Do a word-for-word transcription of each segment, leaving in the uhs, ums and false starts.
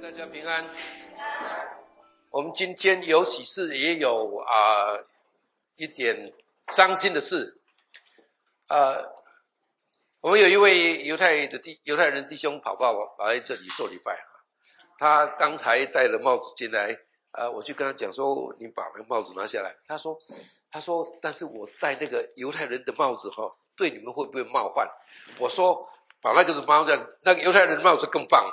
大家平安。我们今天有喜事，也有啊、呃、一点伤心的事。呃，我们有一位犹太的弟犹太人弟兄跑到跑来这里受礼拜，他刚才戴了帽子进来，呃，我就跟他讲说，你把那个帽子拿下来。他说，他说，但是我戴那个犹太人的帽子哈，对你们会不会冒犯？我说，把那个是帽子，那个犹太人的帽子更棒。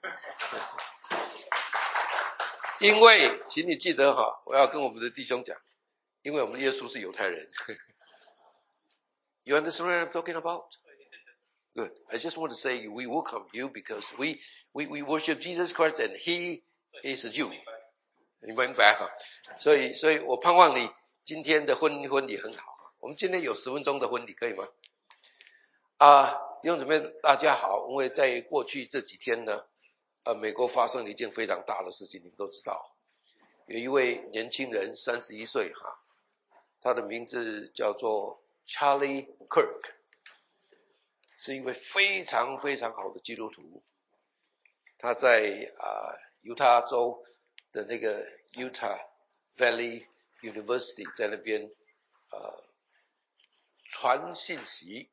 因为，请你记得哈，我要跟我们的弟兄讲，因为我们耶稣是犹太人。You understand what I'm talking about? Good. I just want to say we welcome you because we we we worship Jesus Christ and He is a Jew. 你明白哈？所以，所以我盼望你今天的婚婚礼很好。我们今天有十分钟的婚礼，可以吗？啊，弟兄姊妹，大家好。因为在过去这几天呢，呃，美国发生了一件非常大的事情，你们都知道，有一位年轻人，三十一岁哈，他的名字叫做 Charlie Kirk， 是一位非常非常好的基督徒。他在啊、呃、犹他州的那个 Utah Valley University 在那边呃传信息，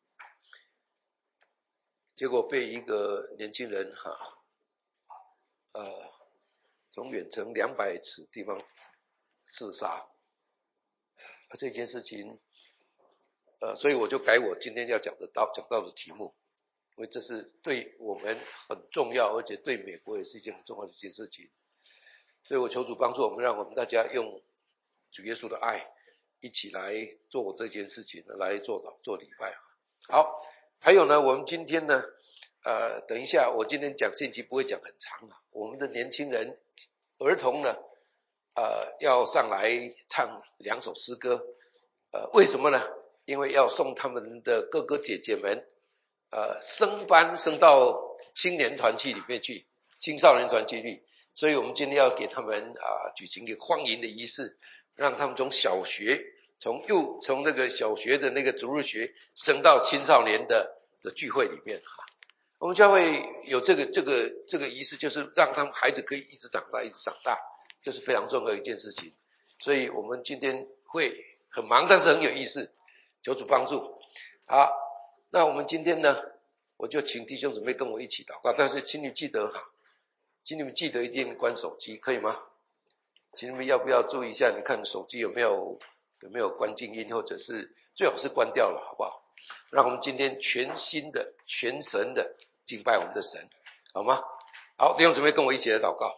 结果被一个年轻人哈呃从远程两百尺地方刺杀。这件事情呃所以我就改我今天要讲的到讲到的题目，因为这是对我们很重要，而且对美国也是一件很重要的一件事情。所以我求主帮助我们，让我们大家用主耶稣的爱一起来做这件事情，来做到做礼拜。好，还有呢，我们今天呢呃等一下我今天讲信息不会讲很长啊，我们的年轻人儿童呢呃要上来唱两首诗歌。呃为什么呢？因为要送他们的哥哥姐姐们呃升班升到青年团契里面去，青少年团契里，所以我们今天要给他们啊、呃、举行一个欢迎的仪式，让他们从小学从幼从那个小学的那个主日学升到青少年的的聚会里面哈。我们教会有这个这个这个仪式，就是让他们孩子可以一直长大一直长大，这是非常重要的一件事情。所以我们今天会很忙，但是很有意思，求主帮助。好，那我们今天呢，我就请弟兄姊妹跟我一起祷告，但是请你记得哈，请你们记得一定关手机，可以吗？请你们要不要注意一下，你看手机有没有有没有关静音，或者是最好是关掉了，好不好？让我们今天全心的全神的敬拜我们的神，好吗？好，弟兄姊妹跟我一起来祷告。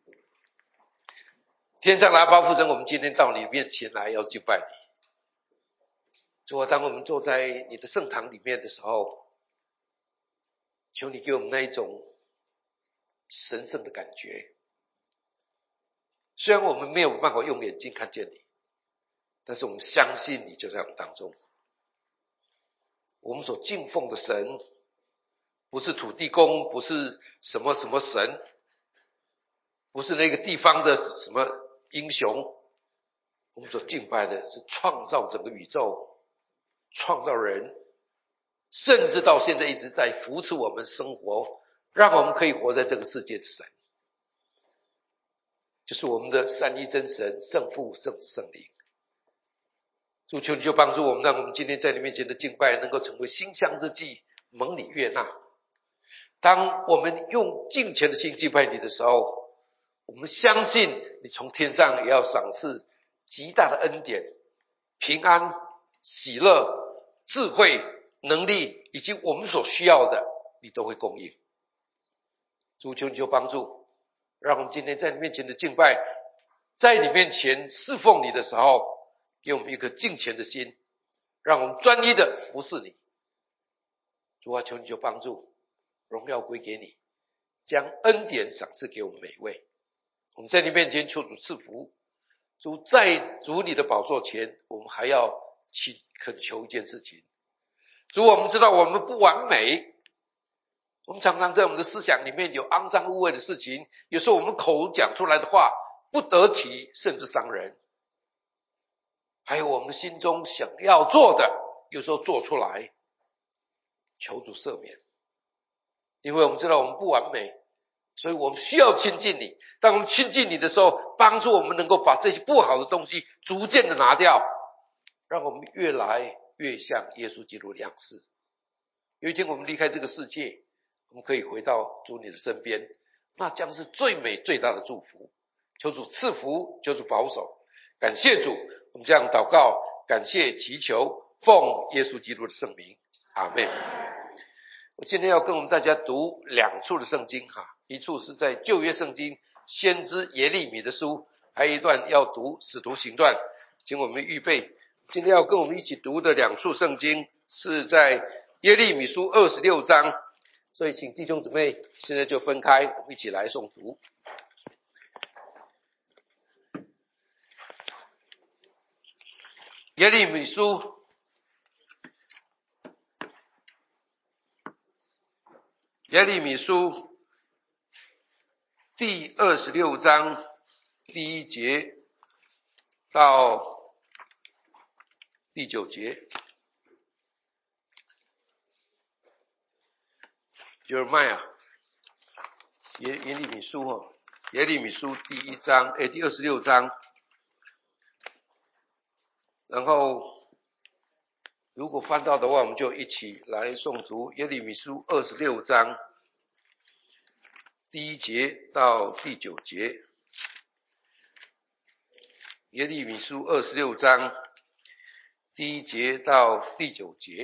天上的阿爸父神，我们今天到你面前来要敬拜你。主啊，当我们坐在你的圣堂里面的时候，求你给我们那一种神圣的感觉。虽然我们没有办法用眼睛看见你，但是我们相信你就在我们当中。我们所敬奉的神不是土地公，不是什么什么神，不是那个地方的什么英雄，我们所敬拜的是创造整个宇宙，创造人，甚至到现在一直在扶持我们生活，让我们可以活在这个世界的神，就是我们的三一真神，圣父、圣子、圣灵。主求你就帮助我们，让我们今天在你面前的敬拜能够成为馨香之祭，蒙你悦纳。当我们用敬虔的心敬拜你的时候，我们相信你从天上也要赏赐极大的恩典、平安、喜乐、智慧、能力，以及我们所需要的，你都会供应。主求你就帮助，让我们今天在你面前的敬拜，在你面前侍奉你的时候，给我们一颗敬虔的心，让我们专一的服侍你。主啊，求你就帮助，荣耀归给你，将恩典赏赐给我们每一位。我们在你面前求主赐福。主，在主你的宝座前，我们还要去恳求一件事情。主，我们知道我们不完美，我们常常在我们的思想里面有肮脏污秽的事情，有时候我们口讲出来的话不得体，甚至伤人。还有我们心中想要做的，有时候做出来，求主赦免。因为我们知道我们不完美， 所以我们需要亲近你。当我们亲近你的时候，帮助我们能够把这些不好的东西逐渐的拿掉，让我们越来越像耶稣基督的样式。有一天我们离开这个世界，我们可以回到主你的身边，那将是最美最大的祝福。求主赐福，求主保守。感谢主，我们这样祷告，感谢祈求，奉耶稣基督的圣名，阿们。我今天要跟我们大家读两处的圣经哈，一处是在旧约圣经先知耶利米的书，还有一段要读使徒行传，请我们预备。今天要跟我们一起读的两处圣经是在耶利米书二十六章，所以请弟兄姊妹现在就分开，我们一起来诵读。耶利米书耶利米书第二十六章第一节到第九节。Jeremiah 耶耶利米书哦，耶利米书第一章，诶，第二十六章。然后如果翻到的话，我们就一起来诵读耶利米书二十六章第一节到第九节。耶利米书二十六章第一节到第九节。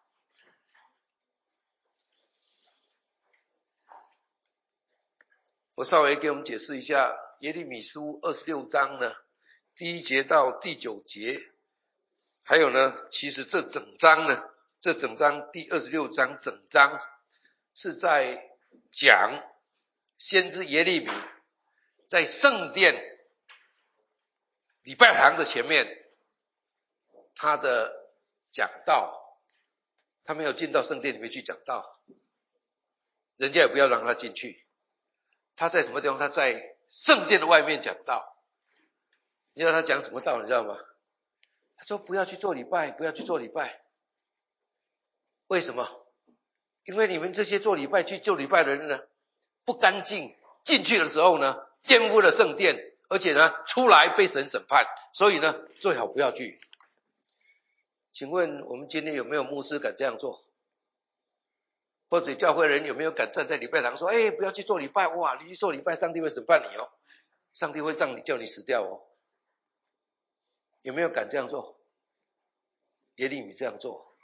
我稍微给我们解释一下耶利米书二十六章呢，第一节到第九节，还有呢，其实这整章呢，这整章第二十六章整章是在讲先知耶利米在圣殿礼拜堂的前面他的讲道。他没有进到圣殿里面去讲道，人家也不要让他进去。他在什么地方？他在圣殿的外面讲道。你知道他讲什么道？你知道吗？他说不要去做礼拜，不要去做礼拜。为什么？因为你们这些做礼拜去做礼拜的人呢，不干净，进去的时候呢，玷污了圣殿，而且呢，出来被神审判，所以呢，最好不要去。请问我们今天有没有牧师敢这样做？或者教会人有没有敢站在礼拜堂说，哎，不要去做礼拜，哇，你去做礼拜，上帝会审判你哦，上帝会让你叫你死掉哦。有没有敢这样做？耶利米这样做。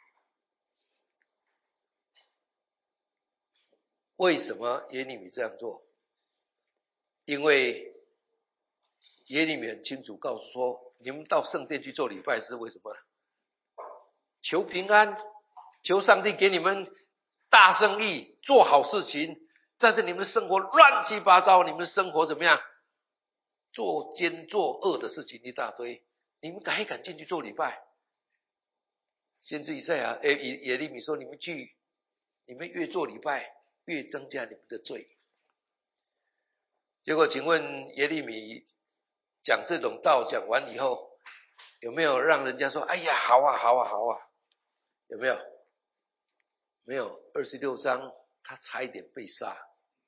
为什么耶利米这样做？因为耶利米很清楚告诉说，你们到圣殿去做礼拜是为什么？求平安，求上帝给你们大生意，做好事情，但是你们的生活乱七八糟，你们的生活怎么样？作奸作恶的事情一大堆，你们敢一敢进去做礼拜？先知以赛亚、耶耶利米说，你们去，你们越做礼拜，越增加你们的罪。结果请问耶利米讲这种道讲完以后，有没有让人家说，哎呀，好啊好啊好啊？有没有？没有。二十六章他差一点被杀。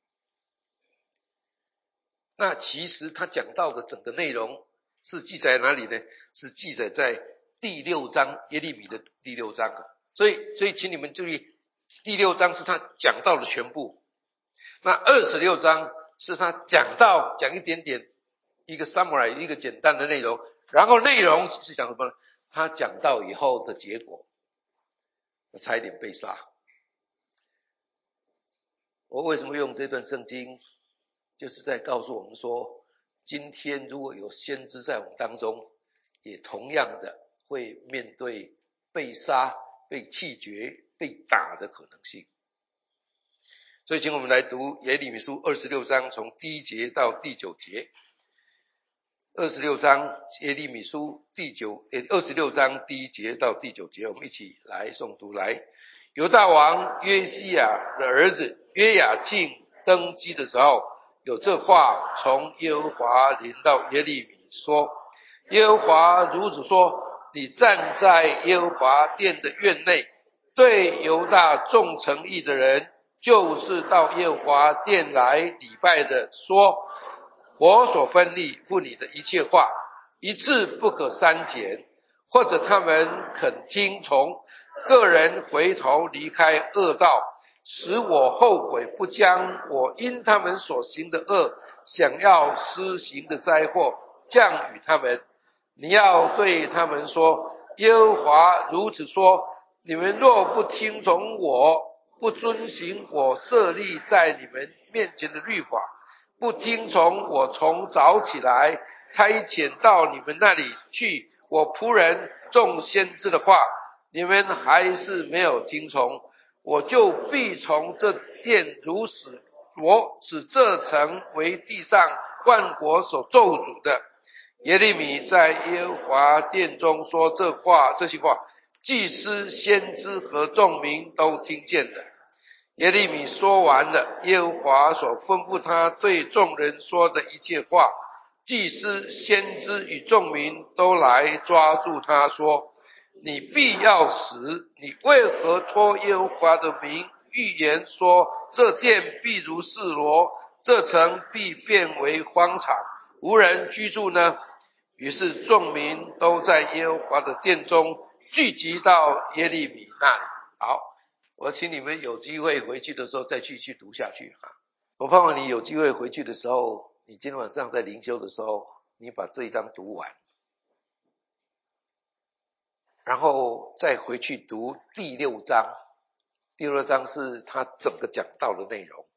那其实他讲到的整个内容是记载在哪里呢？是记载在第六章，耶利米的第六章啊。所以所以请你们注意，第六章是他讲到的全部，那二十六章是他讲到讲一点点一个 summary 一个简单的内容，然后内容是讲什么呢？他讲到以后的结果，差一点被杀。我为什么用这段圣经？就是在告诉我们说，今天如果有先知在我们当中，也同样的会面对被杀、被弃绝、被打的可能性。所以请我们来读耶利米书二十六章，从第一节到第九节。二十六章耶利米书第九二十六章第一节到第九节，我们一起来诵读。来，犹大王约西亚的儿子约雅敬登基的时候，有这话从耶和华临到耶利米说，耶和华如此说，你站在耶和华殿的院内，对犹大众诚意的人就是到耶和华殿来礼拜的，说：我所分立付你的一切话，一字不可删减。或者他们肯听从，个人回头离开恶道，使我后悔，不将我因他们所行的恶想要施行的灾祸降与他们。你要对他们说：耶和华如此说，你们若不听从我，不遵行我设立在你们面前的律法，不听从我从早起来差遣到你们那里去我仆人众先知的话，你们还是没有听从，我就必从这殿如使我使这城为地上万国所咒诅的。耶利米在耶和华殿中说这话，这些话，祭司、先知和众民都听见了。耶利米说完了耶和华所吩咐他对众人说的一切话，祭司、先知与众民都来抓住他说：你必要死！你为何托耶和华的名预言说，这殿必如示罗，这城必变为荒场，无人居住呢？于是众民都在耶和华的殿中聚集到耶利米那里。好，我请你们有机会回去的时候再继续读下去哈。我盼望你有机会回去的时候，你今天晚上在灵修的时候，你把这一章读完，然后再回去读第六章。第六章是他整个讲道的内容。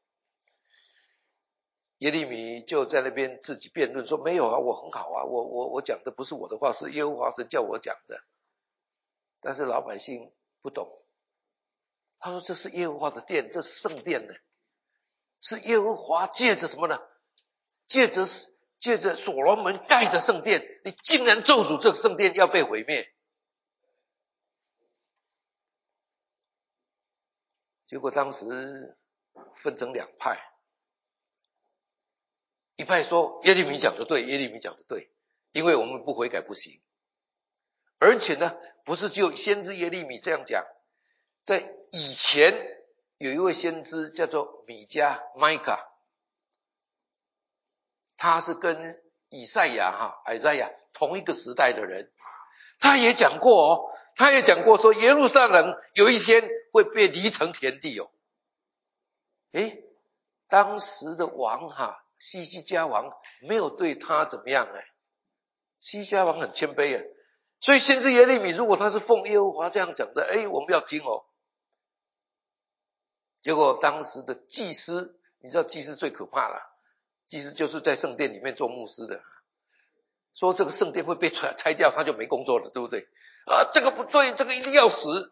耶利米就在那边自己辩论说：没有啊，我很好啊，我我我讲的不是我的话，是耶和华神叫我讲的。但是老百姓不懂，他说这是耶和华的殿，这是圣殿呢，是耶和华借着什么呢？借着借着所罗门盖的圣殿，你竟然咒诅这个圣殿要被毁灭。结果当时分成两派，一派说耶利米讲的对，耶利米讲的对，因为我们不悔改不行。而且呢，不是只有先知耶利米这样讲，在以前有一位先知叫做米迦 Micah， 他是跟以赛亚哈以赛亚同一个时代的人，他也讲过哦，他也讲过说耶路撒冷有一天会被离成田地哦。诶，当时的王哈西西家王没有对他怎么样哎，西西家王很谦卑哎，所以先知耶利米如果他是奉耶和华这样讲的，诶，我们要听哦。结果当时的祭司，你知道祭司最可怕了，祭司就是在圣殿里面做牧师的，说这个圣殿会被拆拆掉，他就没工作了，对不对？啊，这个不对，这个一定要死。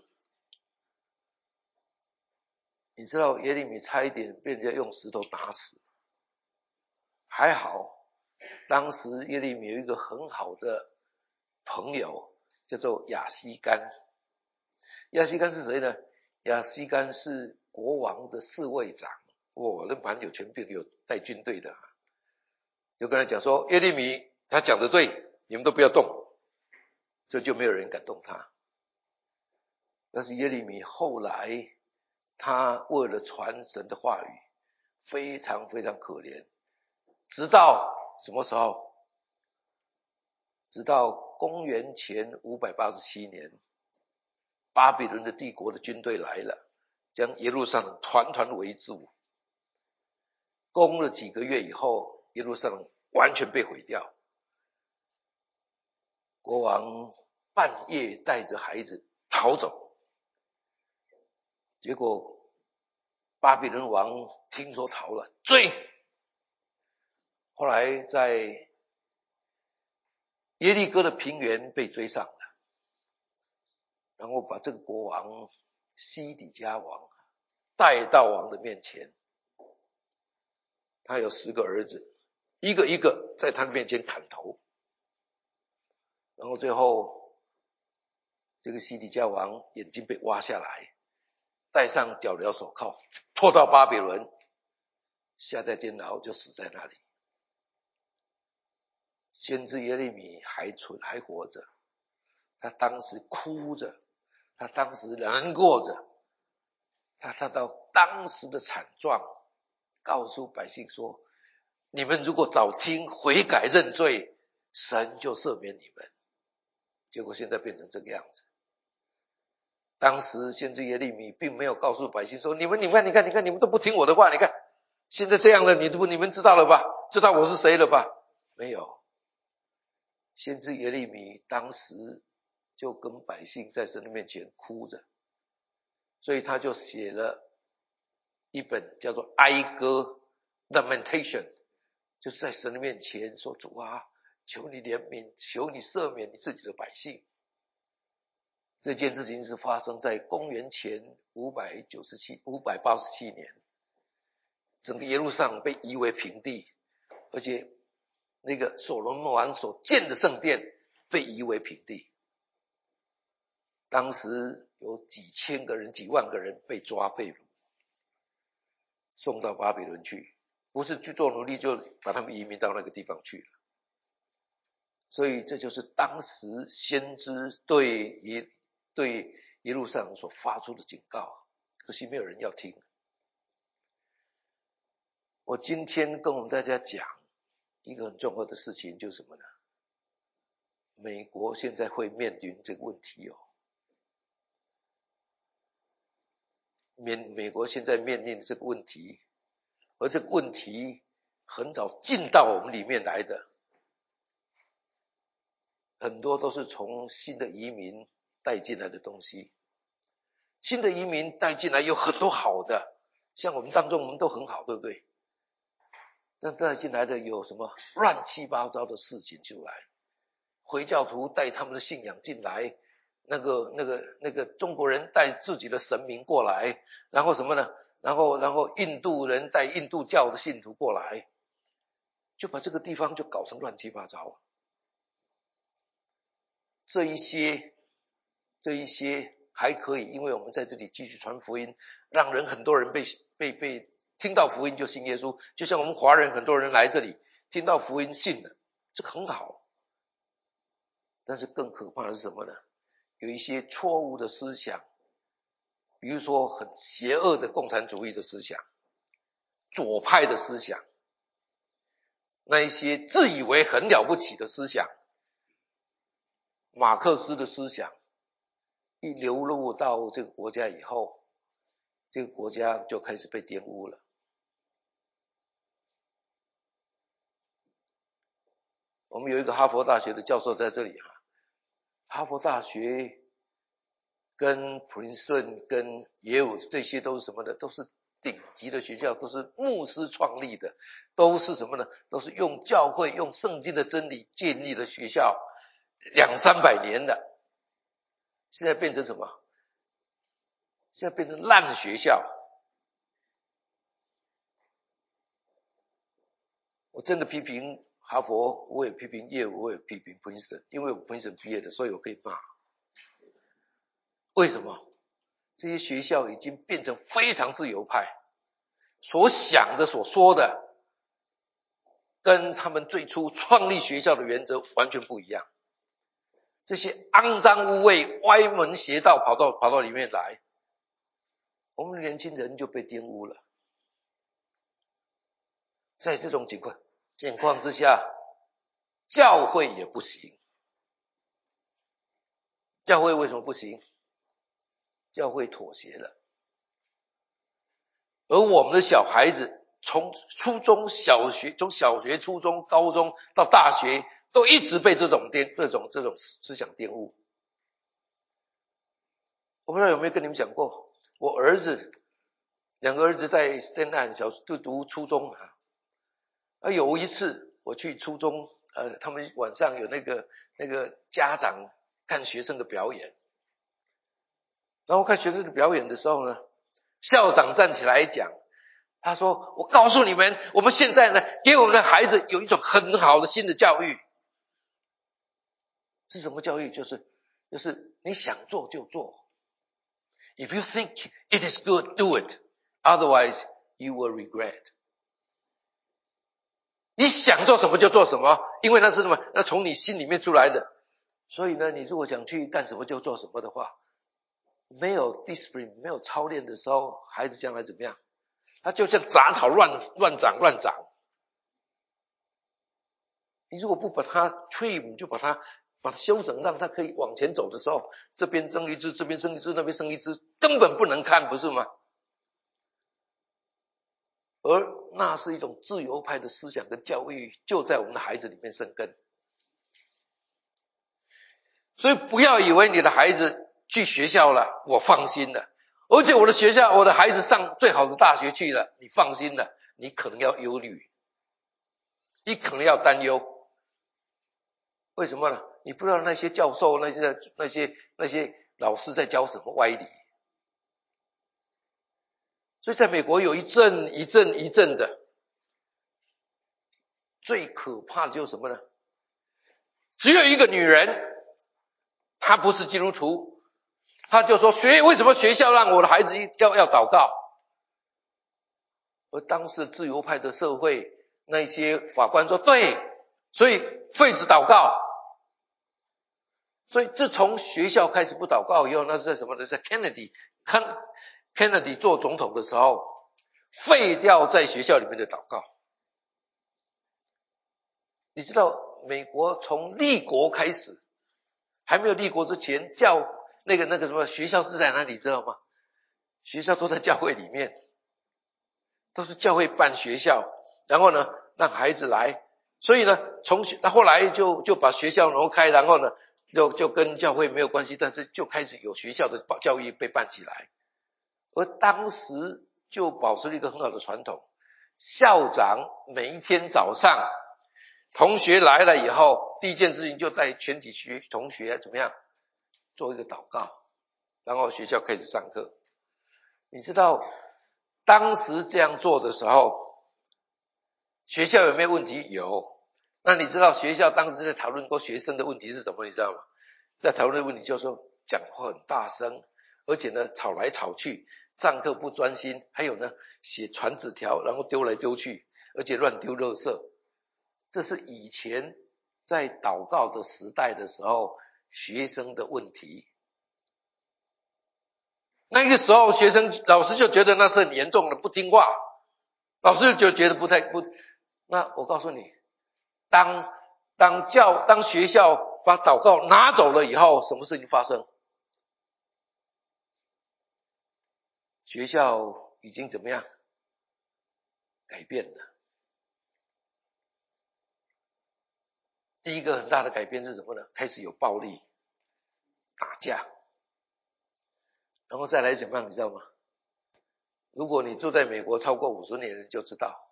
你知道耶利米差一点被人家用石头打死，还好当时耶利米有一个很好的朋友叫做亚西干。亚西干是谁呢？亚西干是国王的侍卫长，哇，那蛮有权柄，有带军队的。就跟他讲说，耶利米他讲的对，你们都不要动，这就没有人敢动他。但是耶利米后来他为了传神的话语非常非常可怜，直到什么时候？直到公元前五百八十七年，巴比伦的帝国的军队来了，将耶路撒冷团团围住，攻了几个月以后，耶路撒冷完全被毁掉。国王半夜带着孩子逃走，结果巴比伦王听说逃了，追。后来在耶利哥的平原被追上了，然后把这个国王西底家王带到王的面前。他有十个儿子，一个一个在他面前砍头，然后最后这个西底家王眼睛被挖下来，戴上脚镣手铐，拖到巴比伦，下在监牢，就死在那里。先知耶利米还存还活着，他当时哭着，他当时难过着，他他到当时的惨状，告诉百姓说，你们如果早听悔改认罪，神就赦免你们。结果现在变成这个样子。当时先知耶利米并没有告诉百姓说，你们你看你看你看你们都不听我的话，你看现在这样了，你都你们知道了吧，知道我是谁了吧？没有。先知耶利米当时就跟百姓在神的面前哭着，所以他就写了一本叫做哀歌 Lamentation， 就是在神的面前说，主啊，求你怜悯，求你赦免你自己的百姓。这件事情是发生在公元前五百九十七、五百八十七年，整个耶路撒冷被夷为平地，而且那个所罗门王所建的圣殿被夷为平地。当时有几千个人、几万个人被抓被掳，送到巴比伦去，不是去做奴隶，就把他们移民到那个地方去了。所以这就是当时先知对耶对耶路撒冷所发出的警告，可惜没有人要听。我今天跟我们大家讲一个很重要的事情，就是什么呢？美国现在会面临这个问题哦。美美国现在面临这个问题，而这个问题很早进到我们里面来的，很多都是从新的移民带进来的东西。新的移民带进来有很多好的，像我们当中我们都很好，对不对？但带进来的有什么乱七八糟的事情就来，回教徒带他们的信仰进来，那个那个那个中国人带自己的神明过来，然后什么呢？然后然后印度人带印度教的信徒过来，就把这个地方就搞成乱七八糟。这一些这一些还可以，因为我们在这里继续传福音，让人很多人被被被听到福音就信耶稣，就像我们华人很多人来这里听到福音信了，这个很好。但是更可怕的是什么呢？有一些错误的思想，比如说很邪恶的共产主义的思想，左派的思想，那一些自以为很了不起的思想，马克思的思想一流入到这个国家以后，这个国家就开始被玷污了。我们有一个哈佛大学的教授在这里哈，哈佛大学跟普林斯顿跟耶鲁这些都是什么呢？都是顶级的学校，都是牧师创立的，都是什么呢？都是用教会用圣经的真理建立的学校，两三百年的，现在变成什么？现在变成烂学校。我真的批评哈佛，我也批评耶鲁，我也批评普林斯顿，因为我普林斯顿毕业的，所以我可以骂。为什么？这些学校已经变成非常自由派，所想的所说的跟他们最初创立学校的原则完全不一样。这些肮脏污秽歪门邪道跑到跑到里面来，我们的年轻人就被玷污了。在这种情况情况之下，教会也不行。教会为什么不行？教会妥协了。而我们的小孩子从初中小学从小学初中高中到大学都一直被这种颠这种这种思想玷污。我不知道有没有跟你们讲过，我儿子两个儿子在 Stanton 小就读初中啊，而有一次我去初中，呃，他们晚上有那个那个家长看学生的表演，然后看学生的表演的时候呢，校长站起来讲，他说：“我告诉你们，我们现在呢，给我们的孩子有一种很好的新的教育，是什么教育？就是就是你想做就做。If you think it is good, do it. Otherwise, you will regret.” 你想做什么就做什么，因为那是什么？那从你心里面出来的。所以呢，你如果想去干什么就做什么的话， 没有 discipline 没有操练的时候，孩子将来怎么样？他就像杂草乱乱长乱长。你如果不把它 trim， 就把它把它修整，让它可以往前走的时候，这边生一只，这边生一只，那边生一只，根本不能看，不是吗？而那是一种自由派的思想跟教育，就在我们的孩子里面生根。所以不要以为你的孩子去学校了，我放心了，而且我的学校，我的孩子上最好的大学去了，你放心了，你可能要忧虑，你可能要担忧。为什么呢？你不知道那些教授、那些那些那些老师在教什么歪理。所以在美国有一阵一阵一阵的，最可怕的就是什么呢？只有一个女人，她不是基督徒，她就说学为什么学校让我的孩子要要祷告？而当时自由派的社会，那些法官说对，所以废止祷告。所以自从学校开始不祷告以后，那是在什么呢？在 Kennedy Kennedy 做总统的时候，废掉在学校里面的祷告。你知道美国从立国开始，还没有立国之前，教那个那个什么学校是在哪里知道吗？学校都在教会里面，都是教会办学校，然后呢让孩子来，所以呢从那后来就就把学校挪开，然后呢就就跟教会没有关系，但是就开始有学校的教育被办起来。而当时就保持了一个很好的传统，校长每一天早上同学来了以后，第一件事情就带全体学同学怎么样做一个祷告，然后学校开始上课。你知道当时这样做的时候，学校有没有问题？有。那你知道学校当时在讨论过学生的问题是什么？你知道吗？在讨论的问题就是说讲话很大声，而且呢吵来吵去，上课不专心，还有呢写传纸条然后丢来丢去，而且乱丢垃圾。这是以前在祷告的时代的时候学生的问题。那个时候学生老师就觉得那是很严重的，不听话，老师就觉得不太不。那我告诉你，当当教当学校把祷告拿走了以后，什么事情发生？学校已经怎么样改变了？第一个很大的改变是什么呢？开始有暴力打架，然后再来怎么样你知道吗？如果你住在美国超过五十年，你就知道，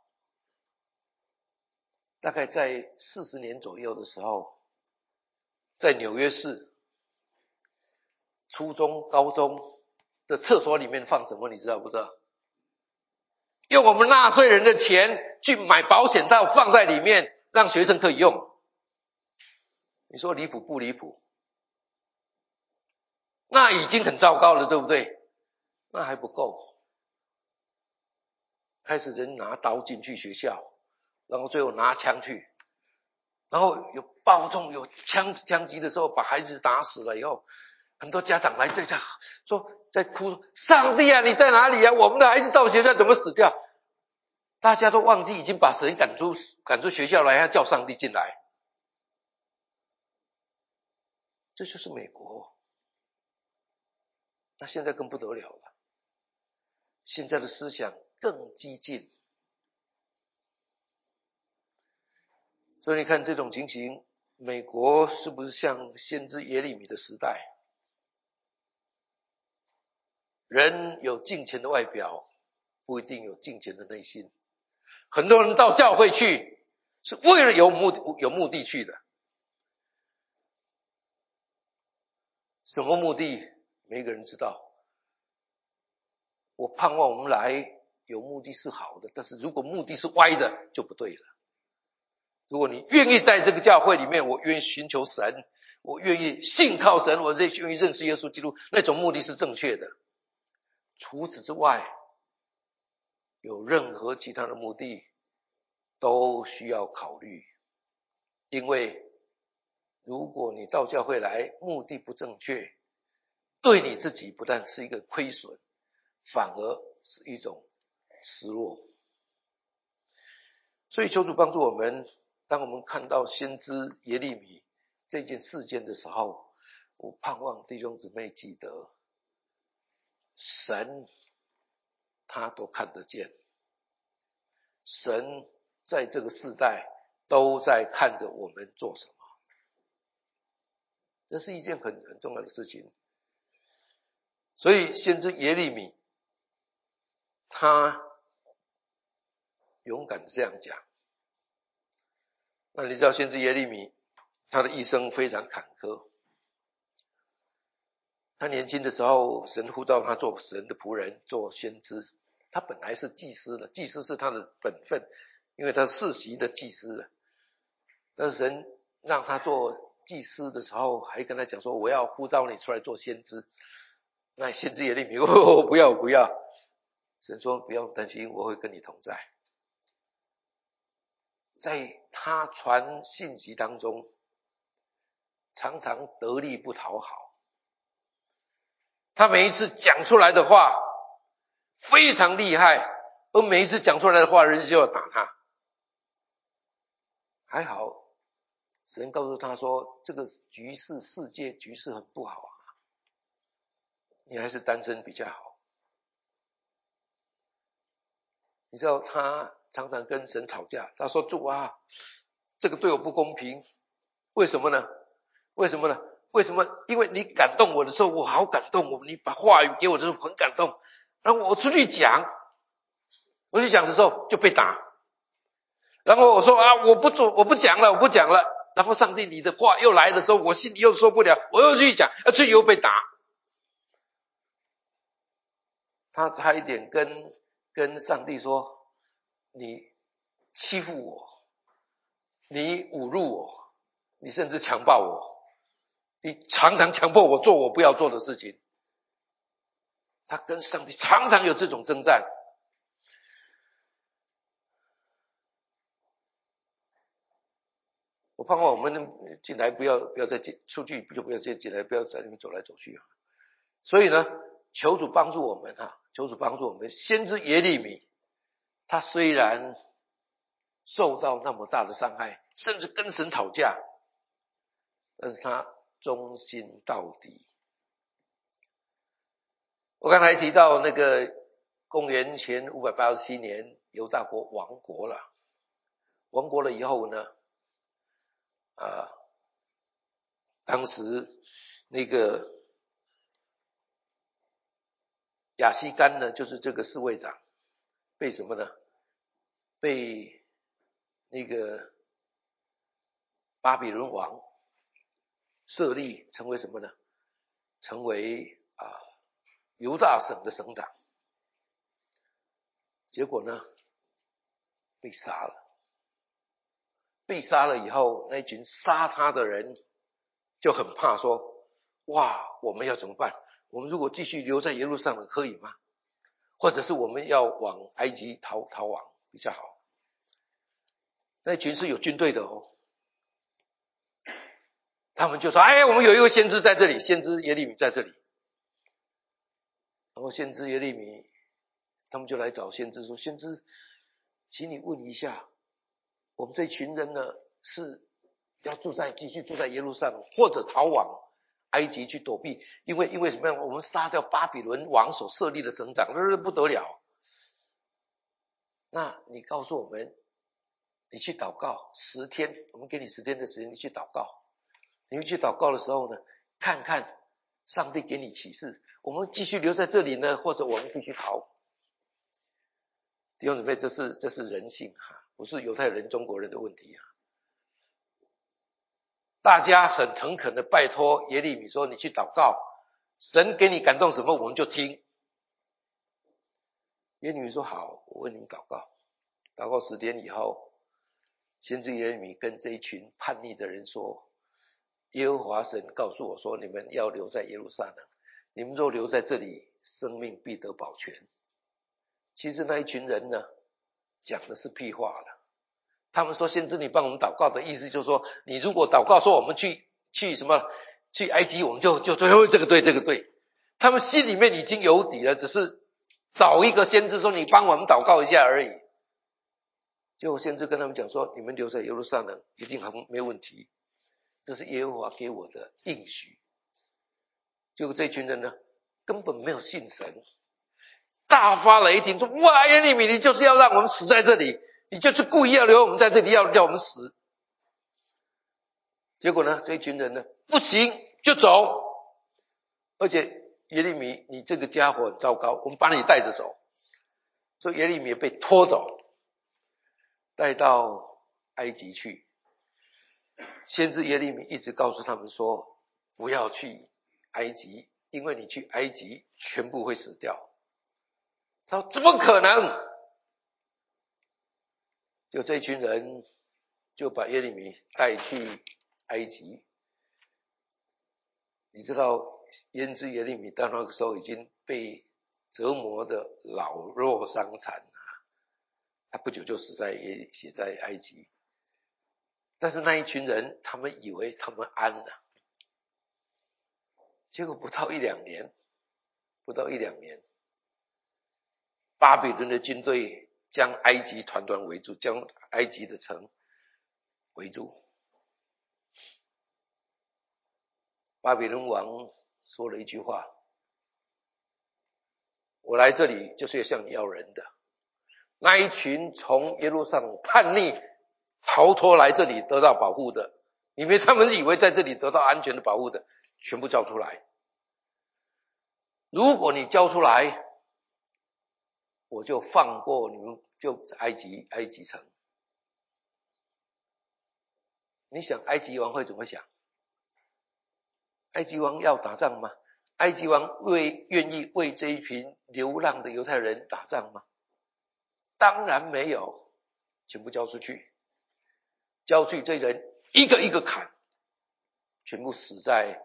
大概在四十年左右的时候，在纽约市初中高中的厕所里面放什么你知道不知道？用我们纳税人的钱去买保险套放在里面，让学生可以用。你说离谱不离谱？那已经很糟糕了，对不对？那还不够，开始人拿刀进去学校，然后最后拿枪去，然后有暴动有枪枪击的时候把孩子打死了以后，很多家长来在家说在哭，上帝啊你在哪里啊？我们的孩子到学校怎么死掉？大家都忘记已经把神赶出赶出学校来，要叫上帝进来。这就是美国。那现在更不得了了，现在的思想更激进。所以你看这种情形，美国是不是像先知耶利米的时代？人有敬虔的外表，不一定有敬虔的内心。很多人到教会去是为了有目的有目的去的，什么目的没个人知道。我盼望我们来有目的是好的，但是如果目的是歪的就不对了。如果你愿意在这个教会里面，我愿意寻求神，我愿意信靠神，我愿意认识耶稣基督，那种目的是正确的。除此之外，有任何其他的目的都需要考虑。因为如果你到教会来目的不正确， 对你自己不但是一个亏损，反而是一种失落。所以求主帮助我们，当我们看到先知耶利米这件事件的时候，我盼望弟兄姊妹记得，神他都看得见，神在这个世代都在看着我们做什么，这是一件很很重要的事情。所以先知耶利米他勇敢的这样讲。那你知道先知耶利米他的一生非常坎坷，他年轻的时候神呼召他做神的仆人，做先知。他本来是祭司的，祭司是他的本分，因为他是世袭的祭司。但是神让他做祭司的时候，还跟他讲说，我要呼召你出来做先知。那先知耶利米，哦，不要不要，神说不用担心，我会跟你同在。在他传信息当中，常常得力不讨好。他每一次讲出来的话非常厉害，而每一次讲出来的话，人就要打他。还好，神告诉他说，这个局势，世界局势很不好啊，你还是单身比较好。你知道他常常跟神吵架，他说主啊，这个对我不公平，为什么呢？为什么呢？为什么？因为你感动我的时候，我好感动，你把话语给我的时候很感动，然后我出去讲，我去讲的时候就被打，然后我说啊，我不做，我不讲了，我不讲了，然后上帝你的话又来的时候，我心里又受不了，我又去讲，啊，去又被打。他差一点跟跟上帝说，你欺负我，你侮辱我，你甚至强暴我，你常常强迫我做我不要做的事情。他跟上帝常常有这种征战。我盼望我们进来不要不要再进，出去就不要再进来，不要在里面走来走去啊。所以呢，求主帮助我们啊，求主帮助我们。先知耶利米，他虽然受到那么大的伤害，甚至跟神吵架，但是他忠心到底。我刚才提到那个公元前五百八十七年犹大国亡国了，亡国了以后呢，啊，当时那个亚西干呢，就是这个侍卫长，被什么呢？被那个巴比伦王设立成为什么呢？成为啊犹大省的省长。结果呢，被杀了。被杀了以后，那群杀他的人就很怕说，哇，我们要怎么办？我们如果继续留在耶路撒冷可以吗？或者是我们要往埃及逃逃亡比较好？那群是有军队的哦。他们就说，哎，我们有一个先知在这里，先知耶利米在这里。然后先知耶利米，他们就来找先知说，先知，请你问一下，我们这群人呢，是要住在继续住在耶路撒冷，或者逃往埃及去躲避，因为因为什么样？我们杀掉巴比伦王所设立的省长，那不得了。那你告诉我们，你去祷告十天，我们给你十天的时间，你去祷告。你去祷告的时候呢，看看上帝给你启示，我们继续留在这里呢，或者我们必须逃。弟兄姊妹，这是这是人性哈，不是犹太人、中国人的问题啊。大家很诚恳的拜托耶利米说，你去祷告，神给你感动什么我们就听。耶利米说好，我为你们祷告。祷告十天以后，先知耶利米跟这一群叛逆的人说，耶和华神告诉我说，你们要留在耶路撒冷，你们若留在这里，生命必得保全。其实那一群人呢，讲的是屁话了。他们说，先知你帮我们祷告的意思就是说，你如果祷告说我们去去什么去埃及，我们就就最后这个对这个对。 他们心里面已经有底了，只是找一个先知说你帮我们祷告一下而已。结果先知跟他们讲说，你们留在耶路撒冷一定很没有问题，这是耶和华给我的应许。结果这群人呢根本没有信神，大发雷霆说，哇，耶利米你就是要让我们死在这里，你就是故意要留我们在这里，要叫我们死。结果呢这群人呢不行就走，而且耶利米你这个家伙很糟糕，我们把你带着走。所以耶利米被拖走，带到埃及去。先知耶利米一直告诉他们说，不要去埃及，因为你去埃及全部会死掉。他说怎么可能？就这群人就把耶利米带去埃及。你知道先知耶利米到那个时候已经被折磨的老弱伤残，他不久就死在也死在埃及。但是那一群人他们以为他们安了，结果不到一两年不到一两年巴比伦的军队将埃及团团围住，将埃及的城围住。巴比伦王说了一句话，我来这里就是要向你要人的。那一群从耶路撒冷叛逆逃脱来这里得到保护的，因为他们以为在这里得到安全的保护的，全部交出来。如果你交出来，我就放过你们，就埃及埃及城。你想埃及王会怎么想？埃及王要打仗吗？埃及王为愿意为这一群流浪的犹太人打仗吗？当然没有，全部交出去。交出去这人一个一个砍，全部死在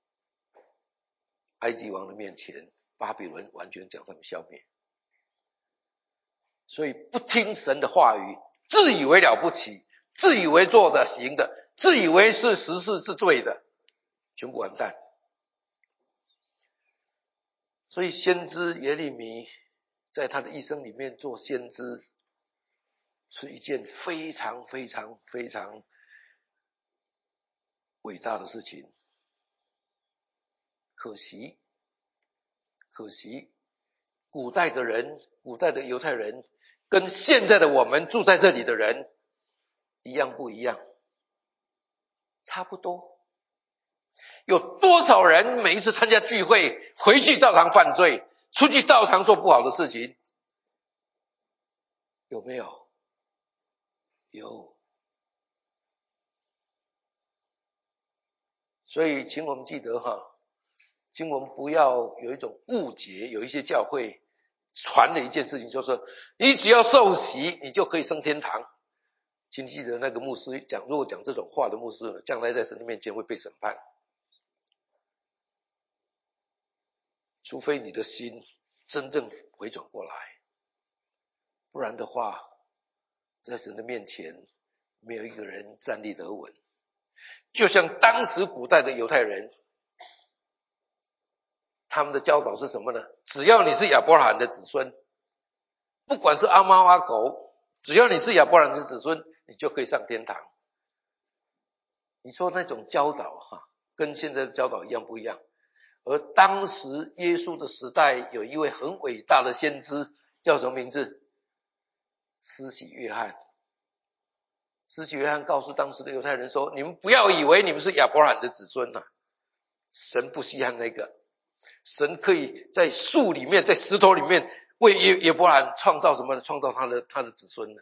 埃及王的面前，巴比伦完全将他们消灭。所以不听神的话语，自以为了不起，自以为做的行的，自以为是实事是对的，全部完蛋。所以先知耶利米在他的一生里面做先知是一件非常非常非常伟大的事情。可惜可惜古代的人，古代的犹太人跟现在的我们住在这里的人一样不一样？差不多。有多少人每一次参加聚会回去照常犯罪，出去照常做不好的事情？有没有？有。所以请我们记得哈，请我们不要有一种误解，有一些教会传的一件事情，就是你只要受洗你就可以升天堂。请记得那个牧师讲，如果讲这种话的牧师，将来在神的面前会被审判。除非你的心真正回转过来，不然的话，在神的面前没有一个人站立得稳。就像当时古代的犹太人，他们的教导是什么呢？只要你是亚伯拉罕的子孙，不管是阿猫阿狗，只要你是亚伯拉罕的子孙，你就可以上天堂。你说那种教导哈，跟现在的教导一样不一样？而当时耶稣的时代有一位很伟大的先知，叫什么名字？施洗约翰。施洗约翰告诉当时的犹太人说，你们不要以为你们是亚伯拉罕的子孙啊，神不稀罕那个。神可以在树里面，在石头里面为耶耶伯拉罕创造什么呢？创造他的他的子孙呢？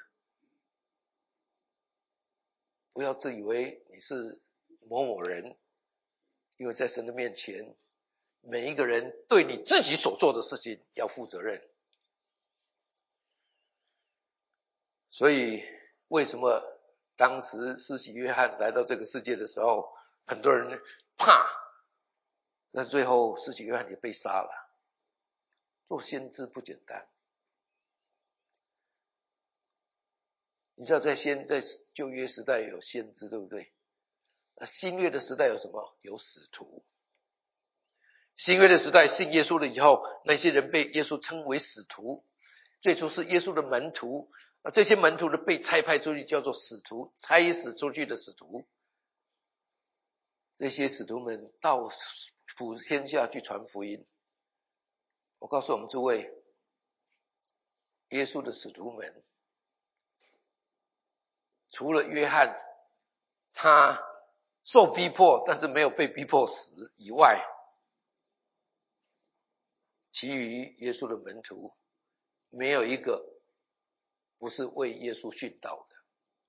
不要自以为你是某某人，因为在神的面前，每一个人对你自己所做的事情要负责任。所以为什么当时施洗约翰来到这个世界的时候，很多人怕，那最后施洗约翰也被杀了。做先知不简单。你知道在先在旧约时代有先知，对不对？新约的时代有什么？有使徒。 新约的时代信耶稣了以后，那些人被耶稣称为使徒，最初是耶稣的门徒，这些门徒呢被差派出去叫做使徒，差使出去的使徒。这些使徒们到普天下去传福音。我告诉我们诸位，耶稣的使徒们，除了约翰他受逼迫但是没有被逼迫死以外，其余耶稣的门徒没有一个不是为耶稣殉道的。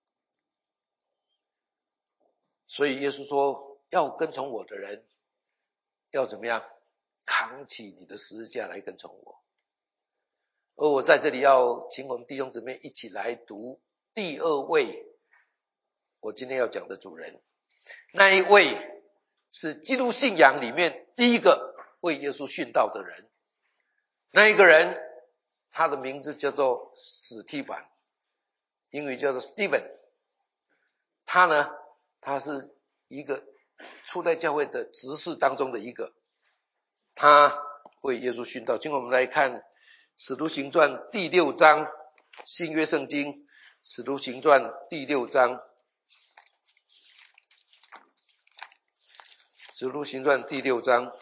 所以耶稣说，要跟从我的人要怎么样？扛起你的十字架来跟从我。而我在这里要请我们弟兄姊妹一起来读第二位我今天要讲的主人，那一位是基督信仰里面第一个为耶稣殉道的人。那一个人他的名字叫做史提反，英语叫做 Stephen。 他呢他是一个初代教会的执事当中的一个，他为耶稣殉道。今天我们来看使徒行传第六章，新约圣经使徒行传第六章，使徒行传第六章，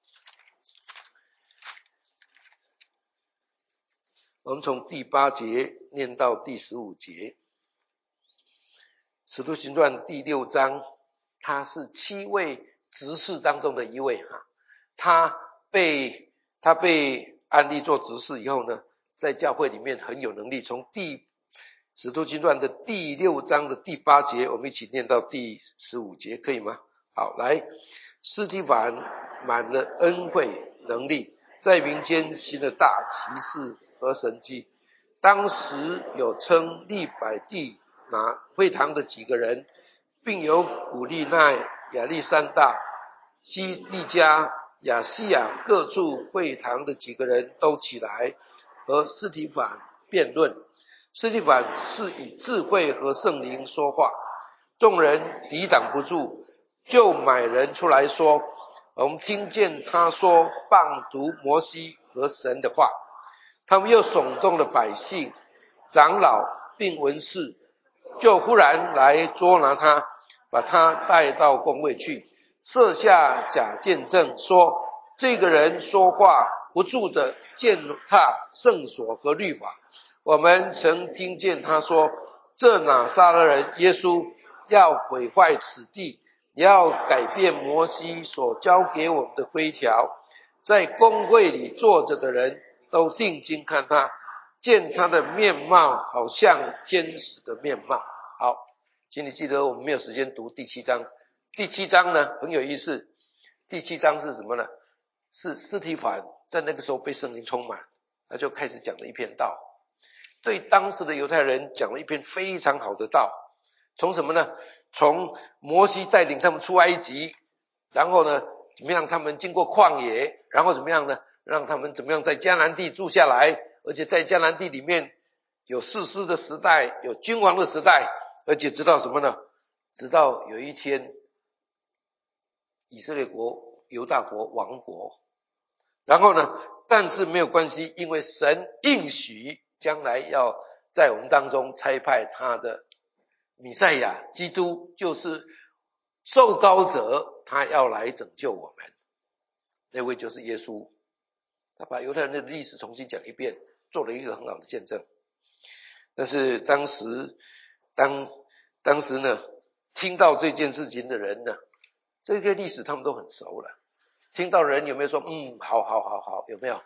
我们从第八节念到第十五节。使徒行传第六章，他是七位执事当中的一位哈，他被他被安立做执事以后呢，在教会里面很有能力。从第使徒行传的第六章的第八节，我们一起念到第十五节，可以吗？好，来，司提反满了恩惠能力，在民间行了大奇事和神迹。当时有称利百地拿会堂的几个人，并有古利奈、亚历山大、西利加、亚细亚各处会堂的几个人都起来和司提反辩论。司提反是以智慧和圣灵说话，众人抵挡不住，就买人出来说，我们听见他说谤读摩西和神的话。他们又耸动了百姓、长老并文士，就忽然来捉拿他，把他带到公会去，设下假见证，说这个人说话不住的践踏圣所和律法。我们曾听见他说，这拿撒勒人耶稣要毁坏此地，也要改变摩西所交给我们的规条。在公会里坐着的人都定睛看他，见他的面貌好像天使的面貌。好，请你记得我们没有时间读第七章。第七章呢很有意思，第七章是什么呢？是司提反在那个时候被圣灵充满，他就开始讲了一篇道，对当时的犹太人讲了一篇非常好的道。从什么呢？从摩西带领他们出埃及，然后呢怎么样他们经过旷野，然后怎么样呢让他们怎么样在迦南地住下来，而且在迦南地里面有士师的时代，有君王的时代，而且直到什么呢？直到有一天以色列国犹大国亡国，然后呢但是没有关系，因为神应许将来要在我们当中差派他的弥赛亚基督，就是受膏者，他要来拯救我们。那位就是耶稣，他把犹太人的历史重新讲一遍，做了一个很好的见证。但是当时当当时呢听到这件事情的人呢，这个历史他们都很熟了，听到人有没有说嗯好好好好，有没有？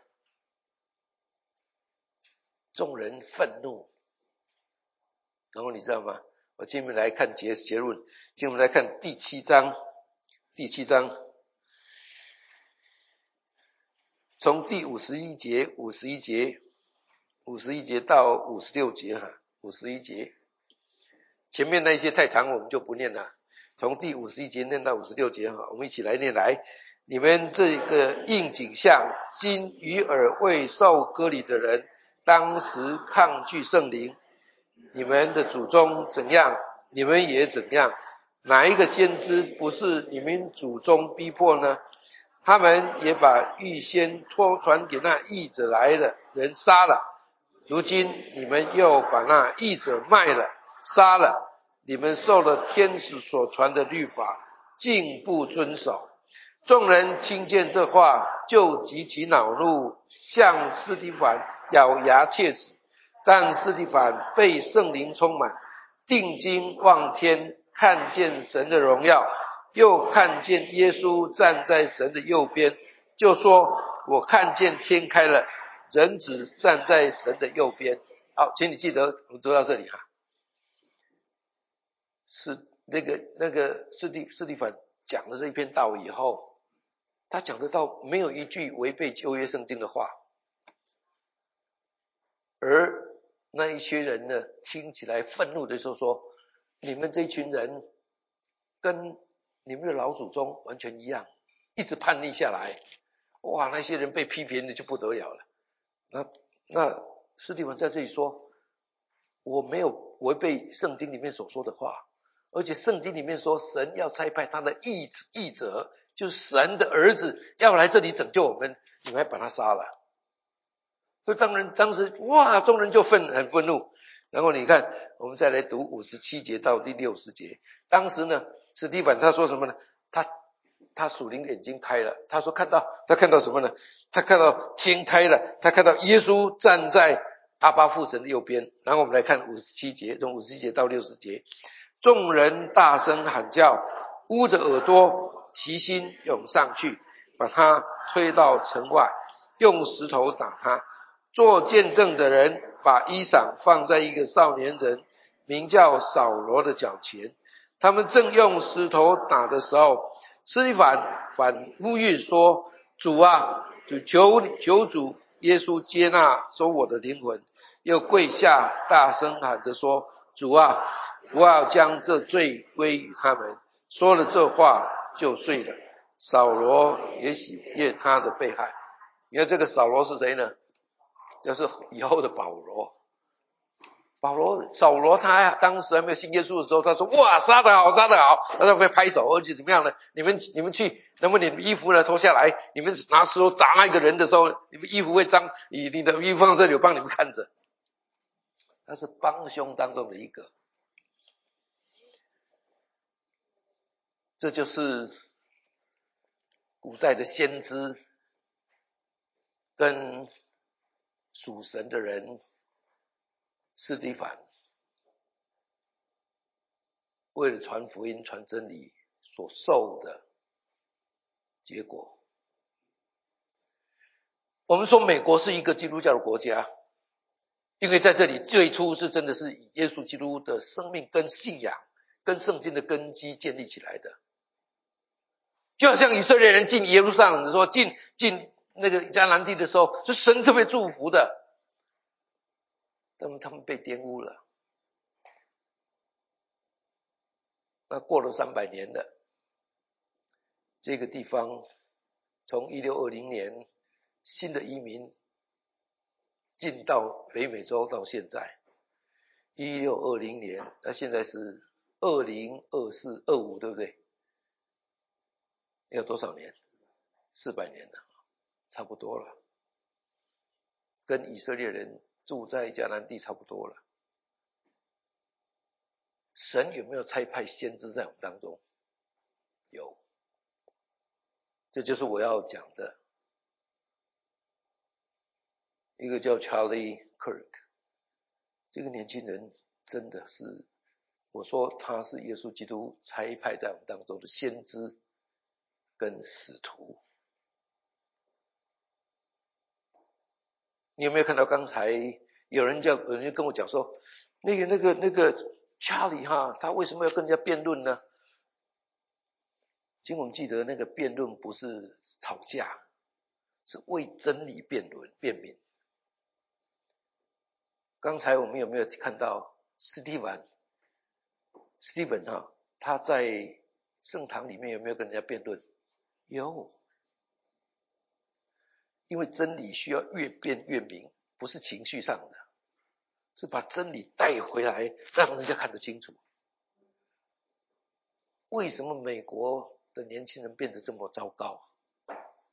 众人愤怒。然后你知道吗？我今天来看结结论，今天我们来看第七章，第七章从第五十一节、五十一节、五十一节到五十六节哈，五十一节。前面那些太长我们就不念了，从第五十一节念到五十六节哈，我们一起来念来。你们这个应景象、心与耳未受割礼的人，当时抗拒圣灵，你们的祖宗怎样，你们也怎样。哪一个先知不是你们祖宗逼迫呢？ 他们也把预先托传给那译者来的人杀了。如今你们又把那译者卖了，杀了。你们受了天使所传的律法，竟不遵守。众人听见这话，就极其恼怒，向司提反咬牙切齿。但司提反被圣灵充满，定睛望天，看见神的荣耀，又看见耶稣站在神的右边，就说：我看见天开了，人子站在神的右边。好，请你记得，我们读到这里哈。是那个那个司提司提反讲了这一篇道以后，他讲的道没有一句违背旧约圣经的话，而那一群人呢，听起来愤怒的时候说：你们这一群人跟你们的老祖宗完全一样，一直叛逆下来。哇，那些人被批评的就不得了了。那那司提反在这里说，我没有违背圣经里面所说的话，而且圣经里面说神要差派他的义义者，就是神的儿子要来这里拯救我们，你们还把他杀了。所以当然当时哇，众人就愤很愤怒。然后你看，我们再来读五十七节到第六十节。当时呢，司提反他说什么呢？他他属灵的眼睛开了，他说看到他看到什么呢？他看到天开了，他看到耶稣站在阿爸父神的右边。然后我们来看五十七节，从五十七节到六十节。众人大声喊叫，捂着耳朵，齐心涌上去，把他推到城外，用石头打他。做见证的人把衣裳放在一个少年人名叫扫罗的脚前。他们正用石头打的时候，司提反反呼吁说：主啊，主求求主耶稣接纳收我的灵魂。又跪下大声喊着说：主啊，不要将这罪归于他们。说了这话就睡了。扫罗也喜悦他的被害。你看这个扫罗是谁呢？就是以后的保罗。保罗扫罗他当时还没有信耶稣的时候，他说：哇，杀得好，杀得好。他在那边拍手，而且怎么样呢？你们你们去，能不能你们衣服呢脱下来？你们拿石头砸那个人的时候，你们衣服会脏，你你的衣服放这里，我帮你们看着。他是帮凶当中的一个。这就是古代的先知跟属神的人司提反为了传福音传真理所受的结果。我们说美国是一个基督教的国家，因为在这里最初是真的是以耶稣基督的生命跟信仰跟圣经的根基建立起来的。就好像以色列人进耶路撒冷的时候，进进那个迦南地的时候，是神特别祝福的，但是他们被玷污了。那过了三百年了，这个地方从一六二零年新的移民进到北美洲到现在一六二零年，那现在是二零二四 二五，对不对？要多少年？四百年了，差不多了，跟以色列人住在迦南地差不多了。神有没有差派先知在我们当中？有。这就是我要讲的。一个叫 Charlie Kirk， 这个年轻人真的是，我说他是耶稣基督差派在我们当中的先知跟使徒。你有没有看到刚才有人叫有人跟我讲说，那个那个那个 Charlie 哈，他为什么要跟人家辩论呢？请我们记得，那个辩论不是吵架，是为真理辩论辩明。刚才我们有没有看到司提反 Stephen 哈，他在圣堂里面有没有跟人家辩论？有。因为真理需要越辩越明，不是情绪上的，是把真理带回来，让人家看得清楚。为什么美国的年轻人变得这么糟糕？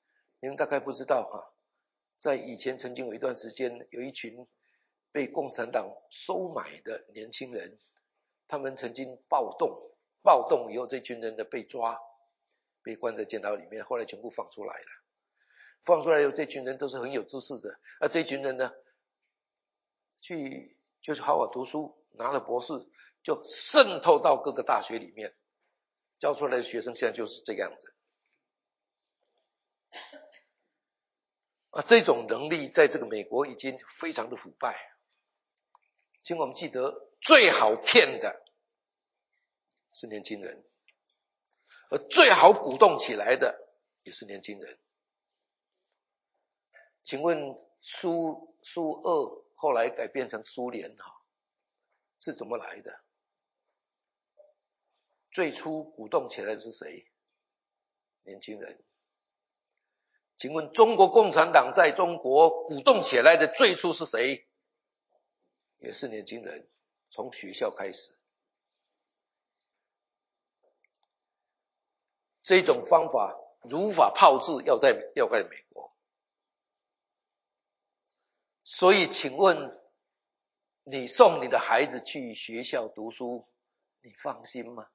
你们大概不知道哈，在以前曾经有一段时间，有一群被共产党收买的年轻人，他们曾经暴动，暴动以后这群人呢被抓，被关在监牢里面，后来全部放出来了。放出来以后，这群人都是很有知识的，而这群人呢，去就是好好读书，拿了博士，就渗透到各个大学里面，教出来的学生现在就是这个样子。啊，这种能力在这个美国已经非常的腐败。请我们记得，最好骗的是年轻人，而最好鼓动起来的也是年轻人。请问苏苏俄后来改变成苏联哈，是怎么来的？最初鼓动起来的是谁？年轻人。请问中国共产党在中国鼓动起来的最初是谁？也是年轻人，从学校开始。这种方法如法炮制，要在要在美国。所以请问你送你的孩子去学校读书，你放心吗？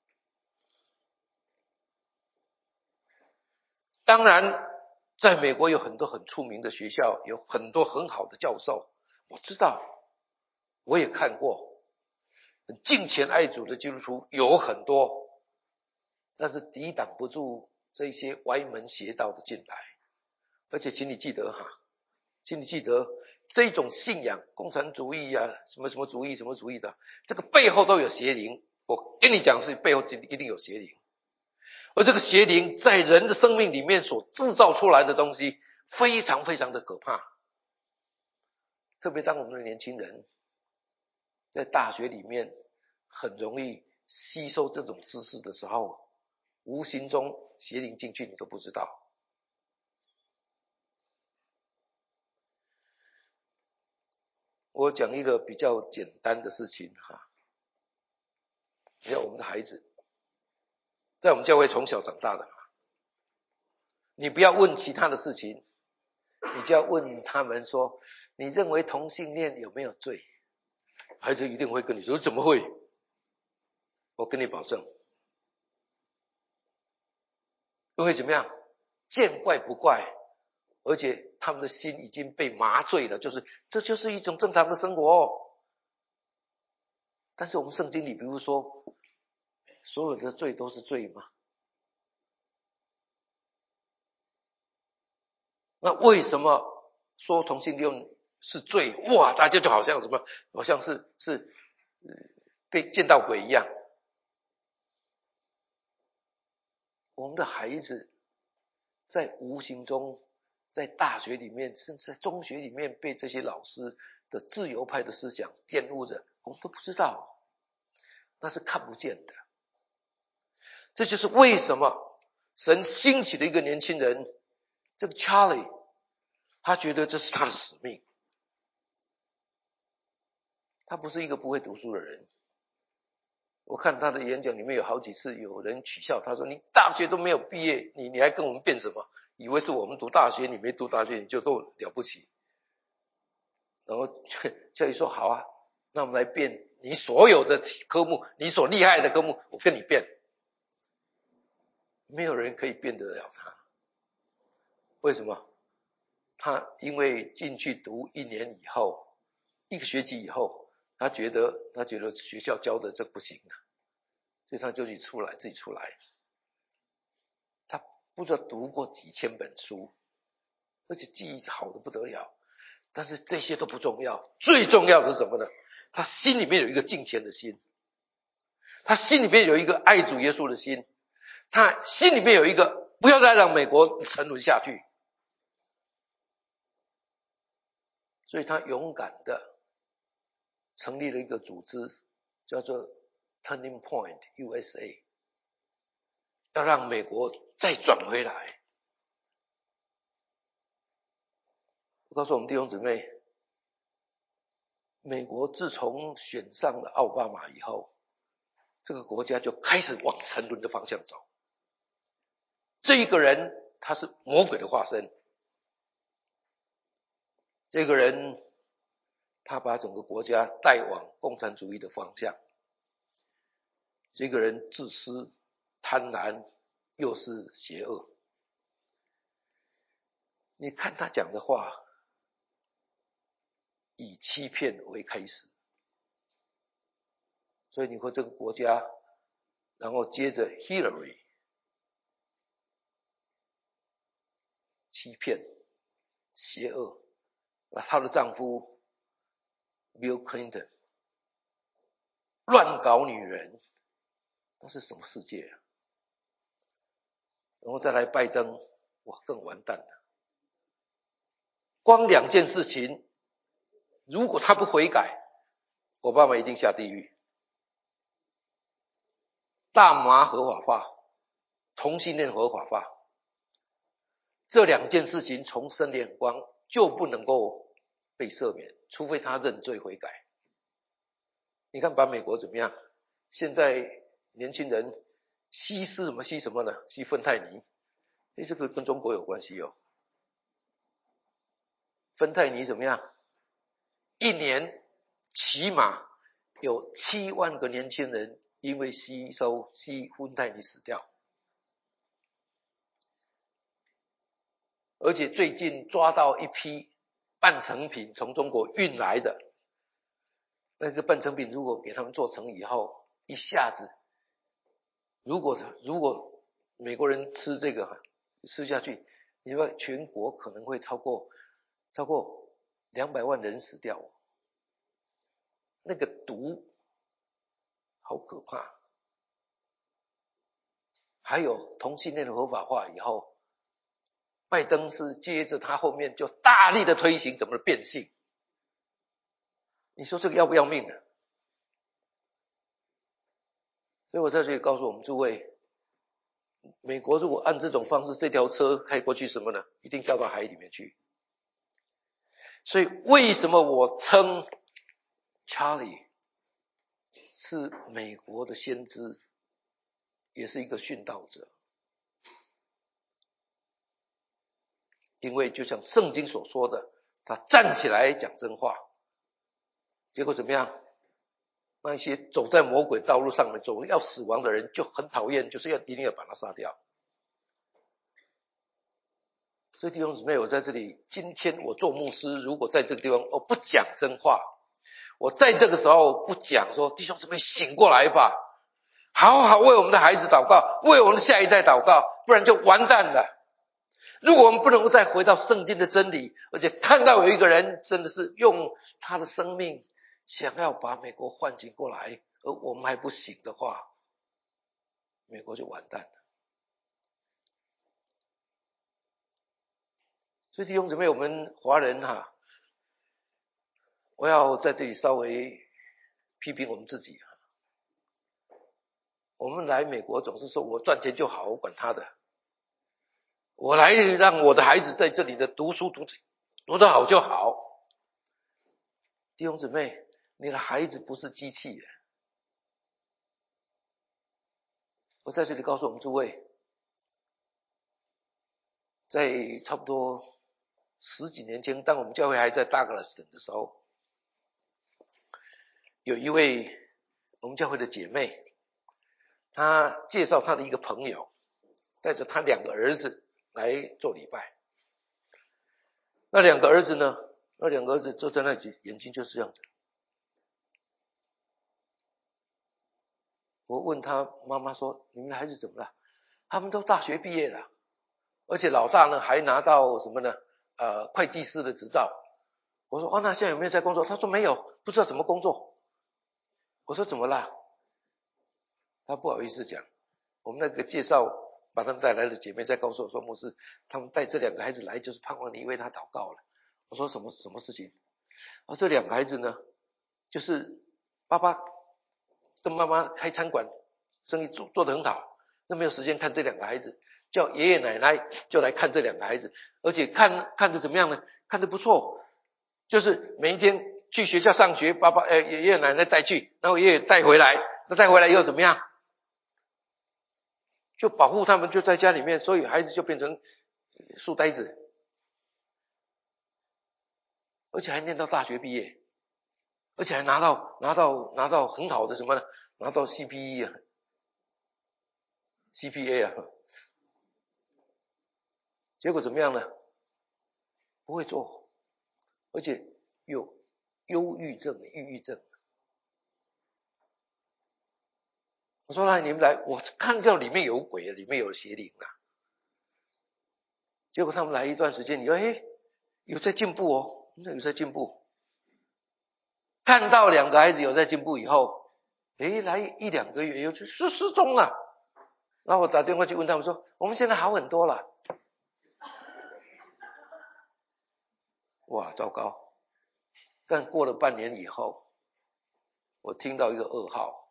当然在美国有很多很出名的学校，有很多很好的教授，我知道，我也看过，敬虔爱主的基督徒有很多，但是抵挡不住这些歪门邪道的进来。而且请你记得哈，请你记得这种信仰，共产主义啊，什么什么主义什么主义的，这个背后都有邪灵。我跟你讲是背后一定有邪灵，而这个邪灵在人的生命里面所制造出来的东西非常非常的可怕。特别当我们的年轻人在大学里面很容易吸收这种知识的时候，无形中邪灵进去你都不知道。我讲一个比较简单的事情哈，你看我们的孩子在我们教会从小长大的，你不要问其他的事情，你就要问他们说，你认为同性恋有没有罪？孩子一定会跟你说，怎么会？我跟你保证，因为怎么样，见怪不怪，而且他们的心已经被麻醉了，就是这就是一种正常的生活哦。但是我们圣经里比如说，所有的罪都是罪吗？那为什么说同性恋是罪？哇，大家就好像什么，好像是是、呃、被见到鬼一样。我们的孩子在无形中，在大学里面，甚至在中学里面，被这些老师的自由派的思想玷污着，我们都不知道，那是看不见的。这就是为什么神兴起的一个年轻人，这个 Charlie， 他觉得这是他的使命。他不是一个不会读书的人，我看他的演讲里面有好几次有人取笑他说，你大学都没有毕业，你你还跟我们辩什么？以为是我们读大学，你没读大学你就都了不起。然后教育说好啊，那我们来辩你所有的科目，你所厉害的科目，我跟你辩。没有人可以辩得了他。为什么？他因为进去读一年以后，一个学期以后，他觉得他觉得学校教的这不行啊，所以他就去出来自己出来。他不知道读过几千本书，而且记忆好的不得了。但是这些都不重要，最重要的是什么呢？他心里面有一个敬虔的心，他心里面有一个爱主耶稣的心，他心里面有一个不要再让美国沉沦下去。所以他勇敢的成立了一个组织，叫做 Turning Point U S A， 要让美国再转回来。我告诉我们弟兄姊妹，美国自从选上了奥巴马以后，这个国家就开始往沉沦的方向走。这一个人他是魔鬼的化身。这个人他把整个国家带往共产主义的方向。这个人自私、贪婪，又是邪恶。你看他讲的话，以欺骗为开始，所以你说这个国家，然后接着 Hillary 欺骗、邪恶，她的丈夫 Bill Clinton 乱搞女人，那是什么世界啊？然后再来拜登，哇，更完蛋了。光两件事情，如果他不悔改，奥巴马一定下地狱。大麻合法化，同性恋合法化，这两件事情从神的眼光就不能够被赦免，除非他认罪悔改。你看把美国怎么样？现在年轻人吸是什么吸什么呢？吸芬太尼，诶，这个跟中国有关系哦。芬太尼怎么样？一年起码有七万个年轻人因为吸收吸芬太尼死掉。而且最近抓到一批半成品从中国运来的，那个半成品如果给他们做成以后，一下子，如果如果美国人吃这个吃下去，你说全国可能会超过超过两百万人死掉，那个毒好可怕。还有同性恋的合法化以后，拜登是接着他后面就大力的推行什么变性，你说这个要不要命啊？所以我在这里告诉我们诸位，美国如果按这种方式，这条车开过去什么呢？一定掉到海里面去。所以为什么我称 Charlie 是美国的先知，也是一个殉道者？因为就像圣经所说的，他站起来讲真话，结果怎么样？那些走在魔鬼道路上面走要死亡的人就很讨厌，就是要一定要把他杀掉。所以弟兄姊妹，我在这里，今天我做牧师，如果在这个地方我不讲真话，我在这个时候不讲说弟兄姊妹醒过来吧，好好为我们的孩子祷告，为我们的下一代祷告，不然就完蛋了。如果我们不能够再回到圣经的真理，而且看到有一个人真的是用他的生命想要把美国唤醒过来，而我们还不醒的话，美国就完蛋了。所以弟兄姊妹，我们华人哈、啊，我要在这里稍微批评我们自己。我们来美国总是说我赚钱就好，我管他的，我来让我的孩子在这里的读书读读得好就好。弟兄姊妹，你的孩子不是机器。我在这里告诉我们诸位，在差不多十几年前，当我们教会还在大格拉斯的时候，有一位我们教会的姐妹，她介绍她的一个朋友，带着她两个儿子来做礼拜。那两个儿子呢，那两个儿子坐在那里，眼睛就是这样的。我问他妈妈说，你们的孩子怎么了？他们都大学毕业了，而且老大呢还拿到什么呢？呃，会计师的执照。我说哦，那现在有没有在工作？他说没有，不知道怎么工作。我说怎么啦？他不好意思讲。我们那个介绍把他们带来的姐妹在告诉我说，牧师，他们带这两个孩子来就是盼望你为他祷告了。我说什么什么事情？而这两个孩子呢，就是爸爸跟妈妈开餐馆，生意做做得很好，那没有时间看这两个孩子，叫爷爷奶奶就来看这两个孩子，而且看看得怎么样呢？看得不错，就是每一天去学校上学，爸爸呃爷爷奶奶带去，然后爷爷带回来，那带回来以后怎么样？就保护他们，就在家里面，所以孩子就变成书呆子，而且还念到大学毕业，而且还拿到拿到拿到很好的什么呢？拿到 C P E 啊 ，C P A 啊，结果怎么样呢？不会做，而且有忧郁症、抑郁症。我说来，你们来，我看到里面有鬼，里面有邪灵啊。结果他们来一段时间，你说，哎，有在进步哦，有在进步。看到两个孩子有在进步以后，诶，来一两个月又去失失踪了。然后我打电话去问他们说，我们现在好很多了。哇，糟糕！但过了半年以后，我听到一个噩耗，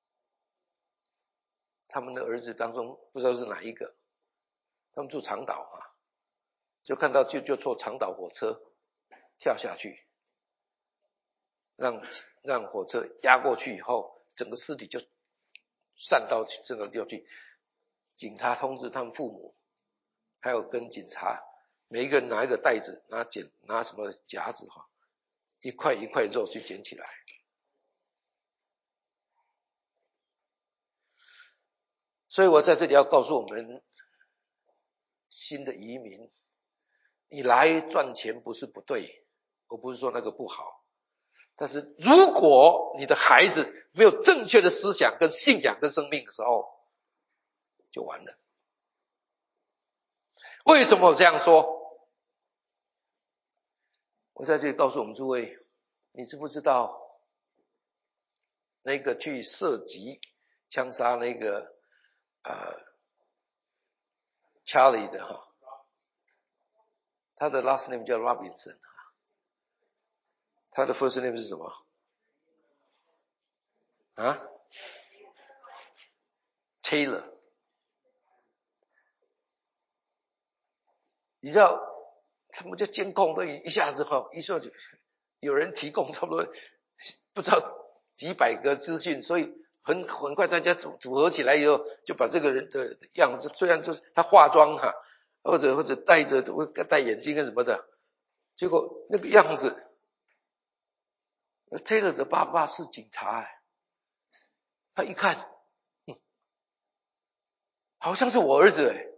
他们的儿子当中不知道是哪一个，他们住长岛啊，就看到就就坐长岛火车跳下去，让让火车压过去以后，整个尸体就散到这个地方去。警察通知他们父母，还有跟警察，每一个人拿一个袋子，拿剪拿什么夹子哈，一块一块肉去捡起来。所以我在这里要告诉我们，新的移民，你来赚钱不是不对，我不是说那个不好，但是如果你的孩子没有正确的思想跟信仰跟生命的时候，就完了。为什么我这样说？我在这里告诉我们诸位，你知不知道那个去射击枪杀那个呃 Charlie 的哈，他的 last name 叫 Robinson， 他的 first name 是什么啊 Taylor。 你知道他们就监控都一下子哈，一说就有人提供差不多不知道几百个资讯，所以很很快大家组组合起来以后，就把这个人的样子，虽然就是他化妆哈，或者或者戴着戴眼镜跟什么的，结果那个样子 ，Taylor 的爸爸是警察、欸，他一看，嗯，好像是我儿子哎、欸。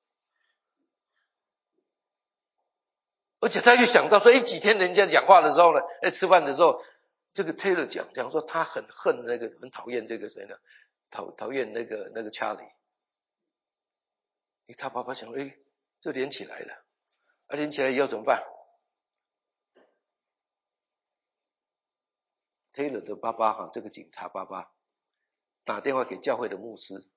而且他就想到说，哎，几天人家讲话的时候呢，在吃饭的时候，这个 Taylor 讲讲说他很恨那个，很讨厌这个谁呢？讨讨厌那个那个 Charlie。他爸爸想，哎，就连起来了，啊，连起来以后怎么办 ？Taylor 的爸爸哈，这个警察爸爸打电话给教会的牧师，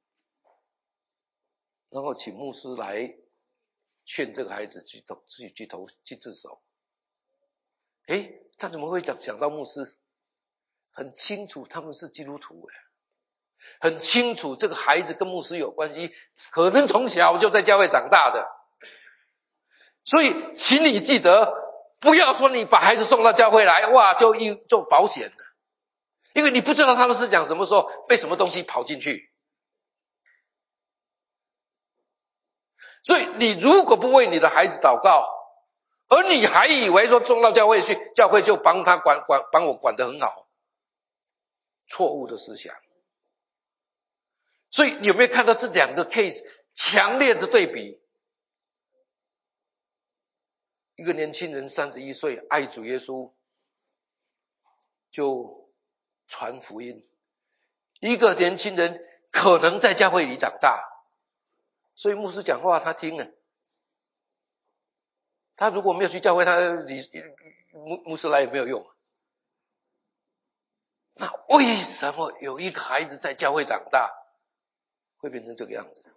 然后请牧师来劝这个孩子去投去去投去自首。诶，他怎么会想想到牧师？很清楚他们是基督徒诶，很清楚这个孩子跟牧师有关系，可能从小就在教会长大的。所以请你记得，不要说你把孩子送到教会来，哇，就一就保险了，因为你不知道他们是讲什么时候被什么东西跑进去。所以你如果不为你的孩子祷告，而你还以为说送到教会去，教会就帮他管管帮我管得很好，错误的思想。所以你有没有看到这两个 case 强烈的对比？一个年轻人三十一岁爱主耶稣，就传福音；一个年轻人可能在教会里长大，所以牧师讲话他听了，他如果没有去教会，他理牧牧师来也没有用。那为什么有一个孩子在教会长大会变成这个样子？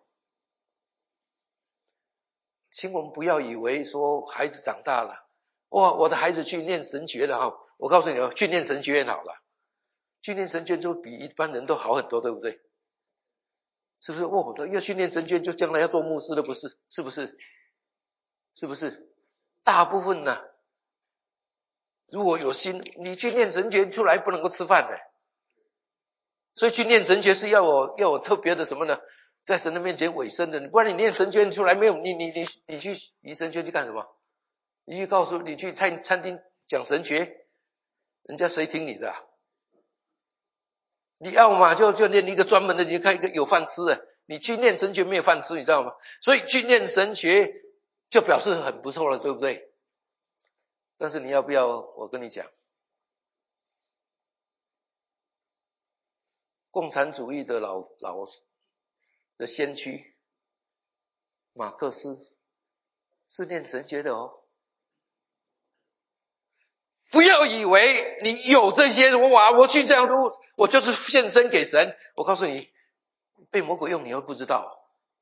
请我们不要以为说孩子长大了，哇，我的孩子去念神学了哈，我告诉你哦，去念神学院好了，去念神学院就比一般人都好很多，对不对？是不是？哇，要去念神学院就将来要做牧师的，不是？是不是？是不是？大部分呢，如果有心，你去念神学出来不能够吃饭的，所以去念神学是要有要有特别的什么呢？ 在神的面前委身的，不然你念神学出来没有？你你你你去移神学去干什么？你去告诉你去餐餐厅讲神学，人家谁听你的啊？你要嘛就就念一个专门的，你看一个有饭吃的。你去念神学没有饭吃，你知道吗？所以去念神学就表示很不错了，对不对？但是你要不要？我跟你讲，共产主义的老老的先驱马克思是念神学的哦。不要以为你有这些，哇，我去这样读，我就是献身给神。我告诉你，被魔鬼用你会不知道。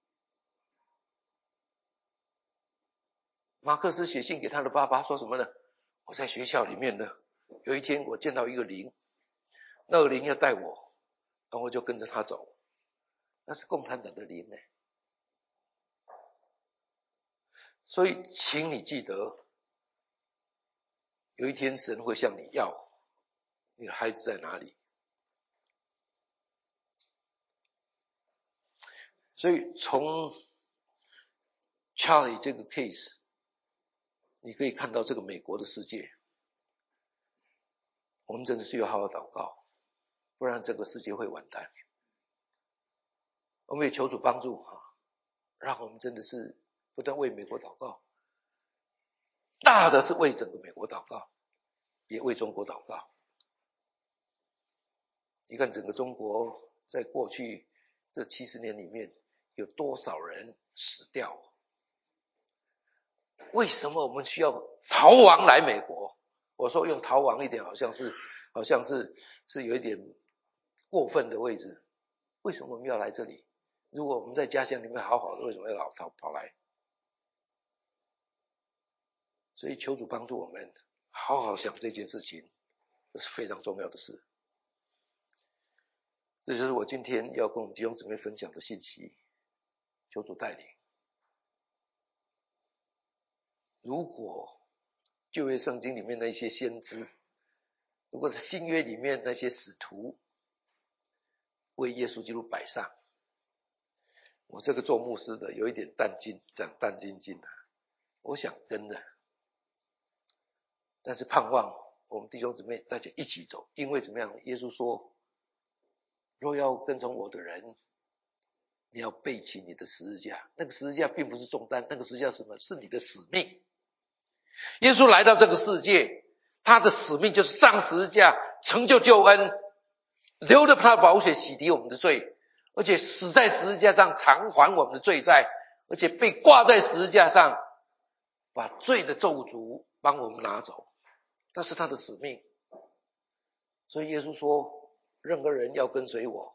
马克思写信给他的爸爸说什么呢？我在学校里面呢，有一天我见到一个灵，那个灵要带我，然后我就跟着他走。那是共产党的灵呢。所以请你记得，有一天神会向你要你的孩子在哪里。所以从 Charlie 这个 case， 你可以看到这个美国的世界，我们真的是要好好祷告，不然这个世界会完蛋。我们也求主帮助啊，让我们真的是不但为美国祷告，大的是为整个美国祷告，也为中国祷告。你看整个中国在过去这七十年里面有多少人死掉？为什么我们需要逃亡来美国？我说用逃亡一点好像是好像是是有一点过分的位置。为什么我们要来这里？如果我们在家乡里面好好的，为什么要老跑跑来？所以求主帮助我们好好想这件事情，这是非常重要的事。这就是我今天要跟我们弟兄姊妹分享的信息，求主带领。如果旧约圣经里面那些先知，如果是新约里面那些使徒为耶稣基督摆上，我这个做牧师的有一点淡金长淡金金啊，我想跟的，但是盼望我们弟兄姊妹大家一起走，因为怎么样？耶稣说，若要跟从我的人，你要背起你的十字架。那个十字架并不是重担，那个十字架是什么？是你的使命。耶稣来到这个世界，他的使命就是上十字架成就救恩，流了他的宝血洗涤我们的罪，而且死在十字架上偿还我们的罪债，而且被挂在十字架上，把罪的咒诅帮我们拿走，那是他的使命。所以耶稣说，任何人要跟随我，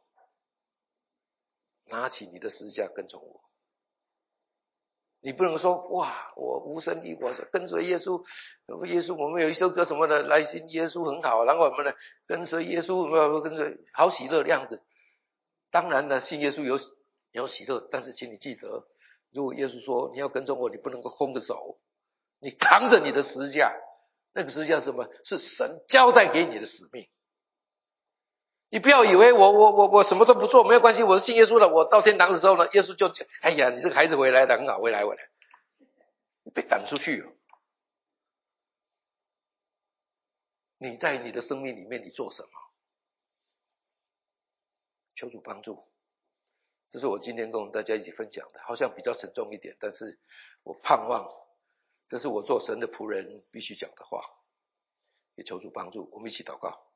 拿起你的十字架跟从我。你不能说哇，我无神力，我跟随耶稣，耶稣我们有一首歌什么的，来信耶稣很好，然后我们呢跟随耶稣，跟随好喜乐的样子。当然了，信耶稣有有喜乐，但是请你记得，如果耶稣说你要跟从我，你不能够空着手，你扛着你的十字架，那个十字架是什么？是神交代给你的使命。你不要以为我我我我什么都不做没有关系，我是信耶稣的，我到天堂的时候呢，耶稣就哎呀，你这个孩子回来的很好，回来回来，你被赶出去了。你在你的生命里面你做什么？求主帮助。这是我今天跟我们大家一起分享的，好像比较沉重一点，但是我盼望这是我做神的仆人必须讲的话，也求主帮助。我们一起祷告。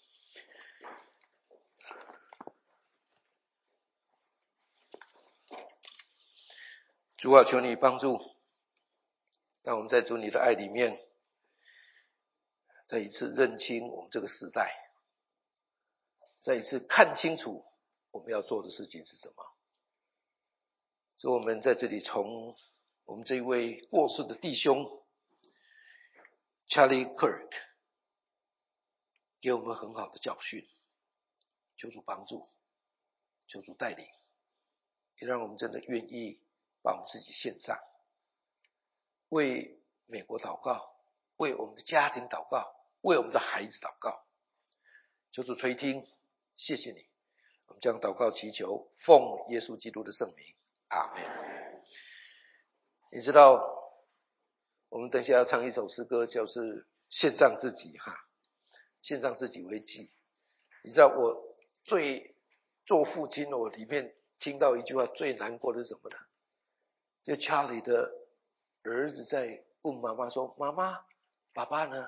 主啊，求你帮助，让我们在主你的爱里面再一次认清我们这个时代，再一次看清楚我们要做的事情是什么。所以我们在这里从我们这一位过世的弟兄 Charlie Kirk 给我们很好的教训，求主帮助，求主带领，也让我们真的愿意把我们自己献上，为美国祷告，为我们的家庭祷告，为我们的孩子祷告。求主垂听，谢谢你， 我们将祷告祈求，奉耶稣基督的圣名，阿们。你知道，我们等一下要唱一首诗歌，就是献上自己哈，献上自己为祭。你知道我最做父亲，我里面听到一句话最难过的是什么呢？就家里的儿子在问妈妈说：“妈妈，爸爸呢？”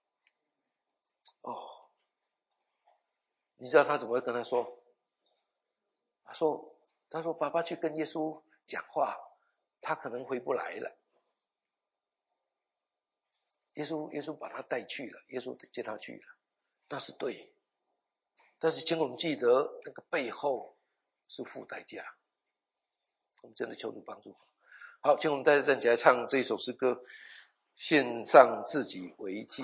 哦，你知道他怎么会跟他说？他说：“他说爸爸去跟耶稣讲话，他可能回不来了。”耶稣耶稣把他带去了，耶稣接他去了，那是对。但是请我们记得，那个背后是付代价。我们真的求主帮助。好，请我们大家站起来唱这一首诗歌，献上自己为祭。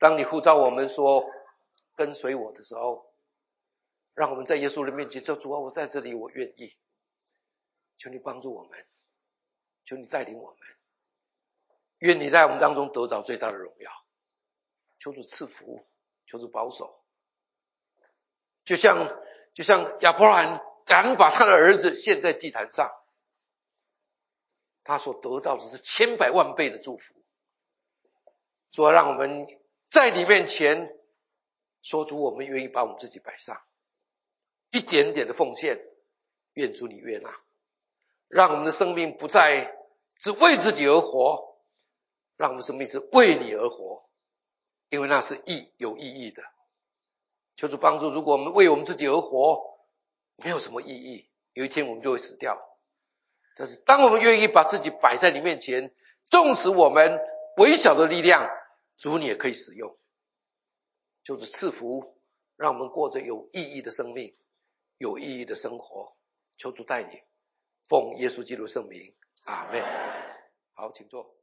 当你呼召我们说跟随我的时候，让我们在耶稣的面前说，主啊，我在这里，我愿意。求你帮助我们，求你带领我们，愿你在我们当中得着最大的荣耀。求主赐福，求主保守。就像就像亚伯兰敢把他的儿子献在祭坛上，他所得到的是千百万倍的祝福。说让我们在你面前说出我们愿意把我们自己摆上，一点点的奉献，愿主你悦纳。让我们的生命不再只为自己而活，让我们的生命是为你而活，因为那是意有意义的。求主帮助，如果我们为我们自己而活，没有什么意义，有一天我们就会死掉。但是当我们愿意把自己摆在你面前，纵使我们微小的力量，主你也可以使用。求主赐福，让我们过着有意义的生命，有意义的生活。求主带领，奉耶稣基督圣名，阿们。好，请坐。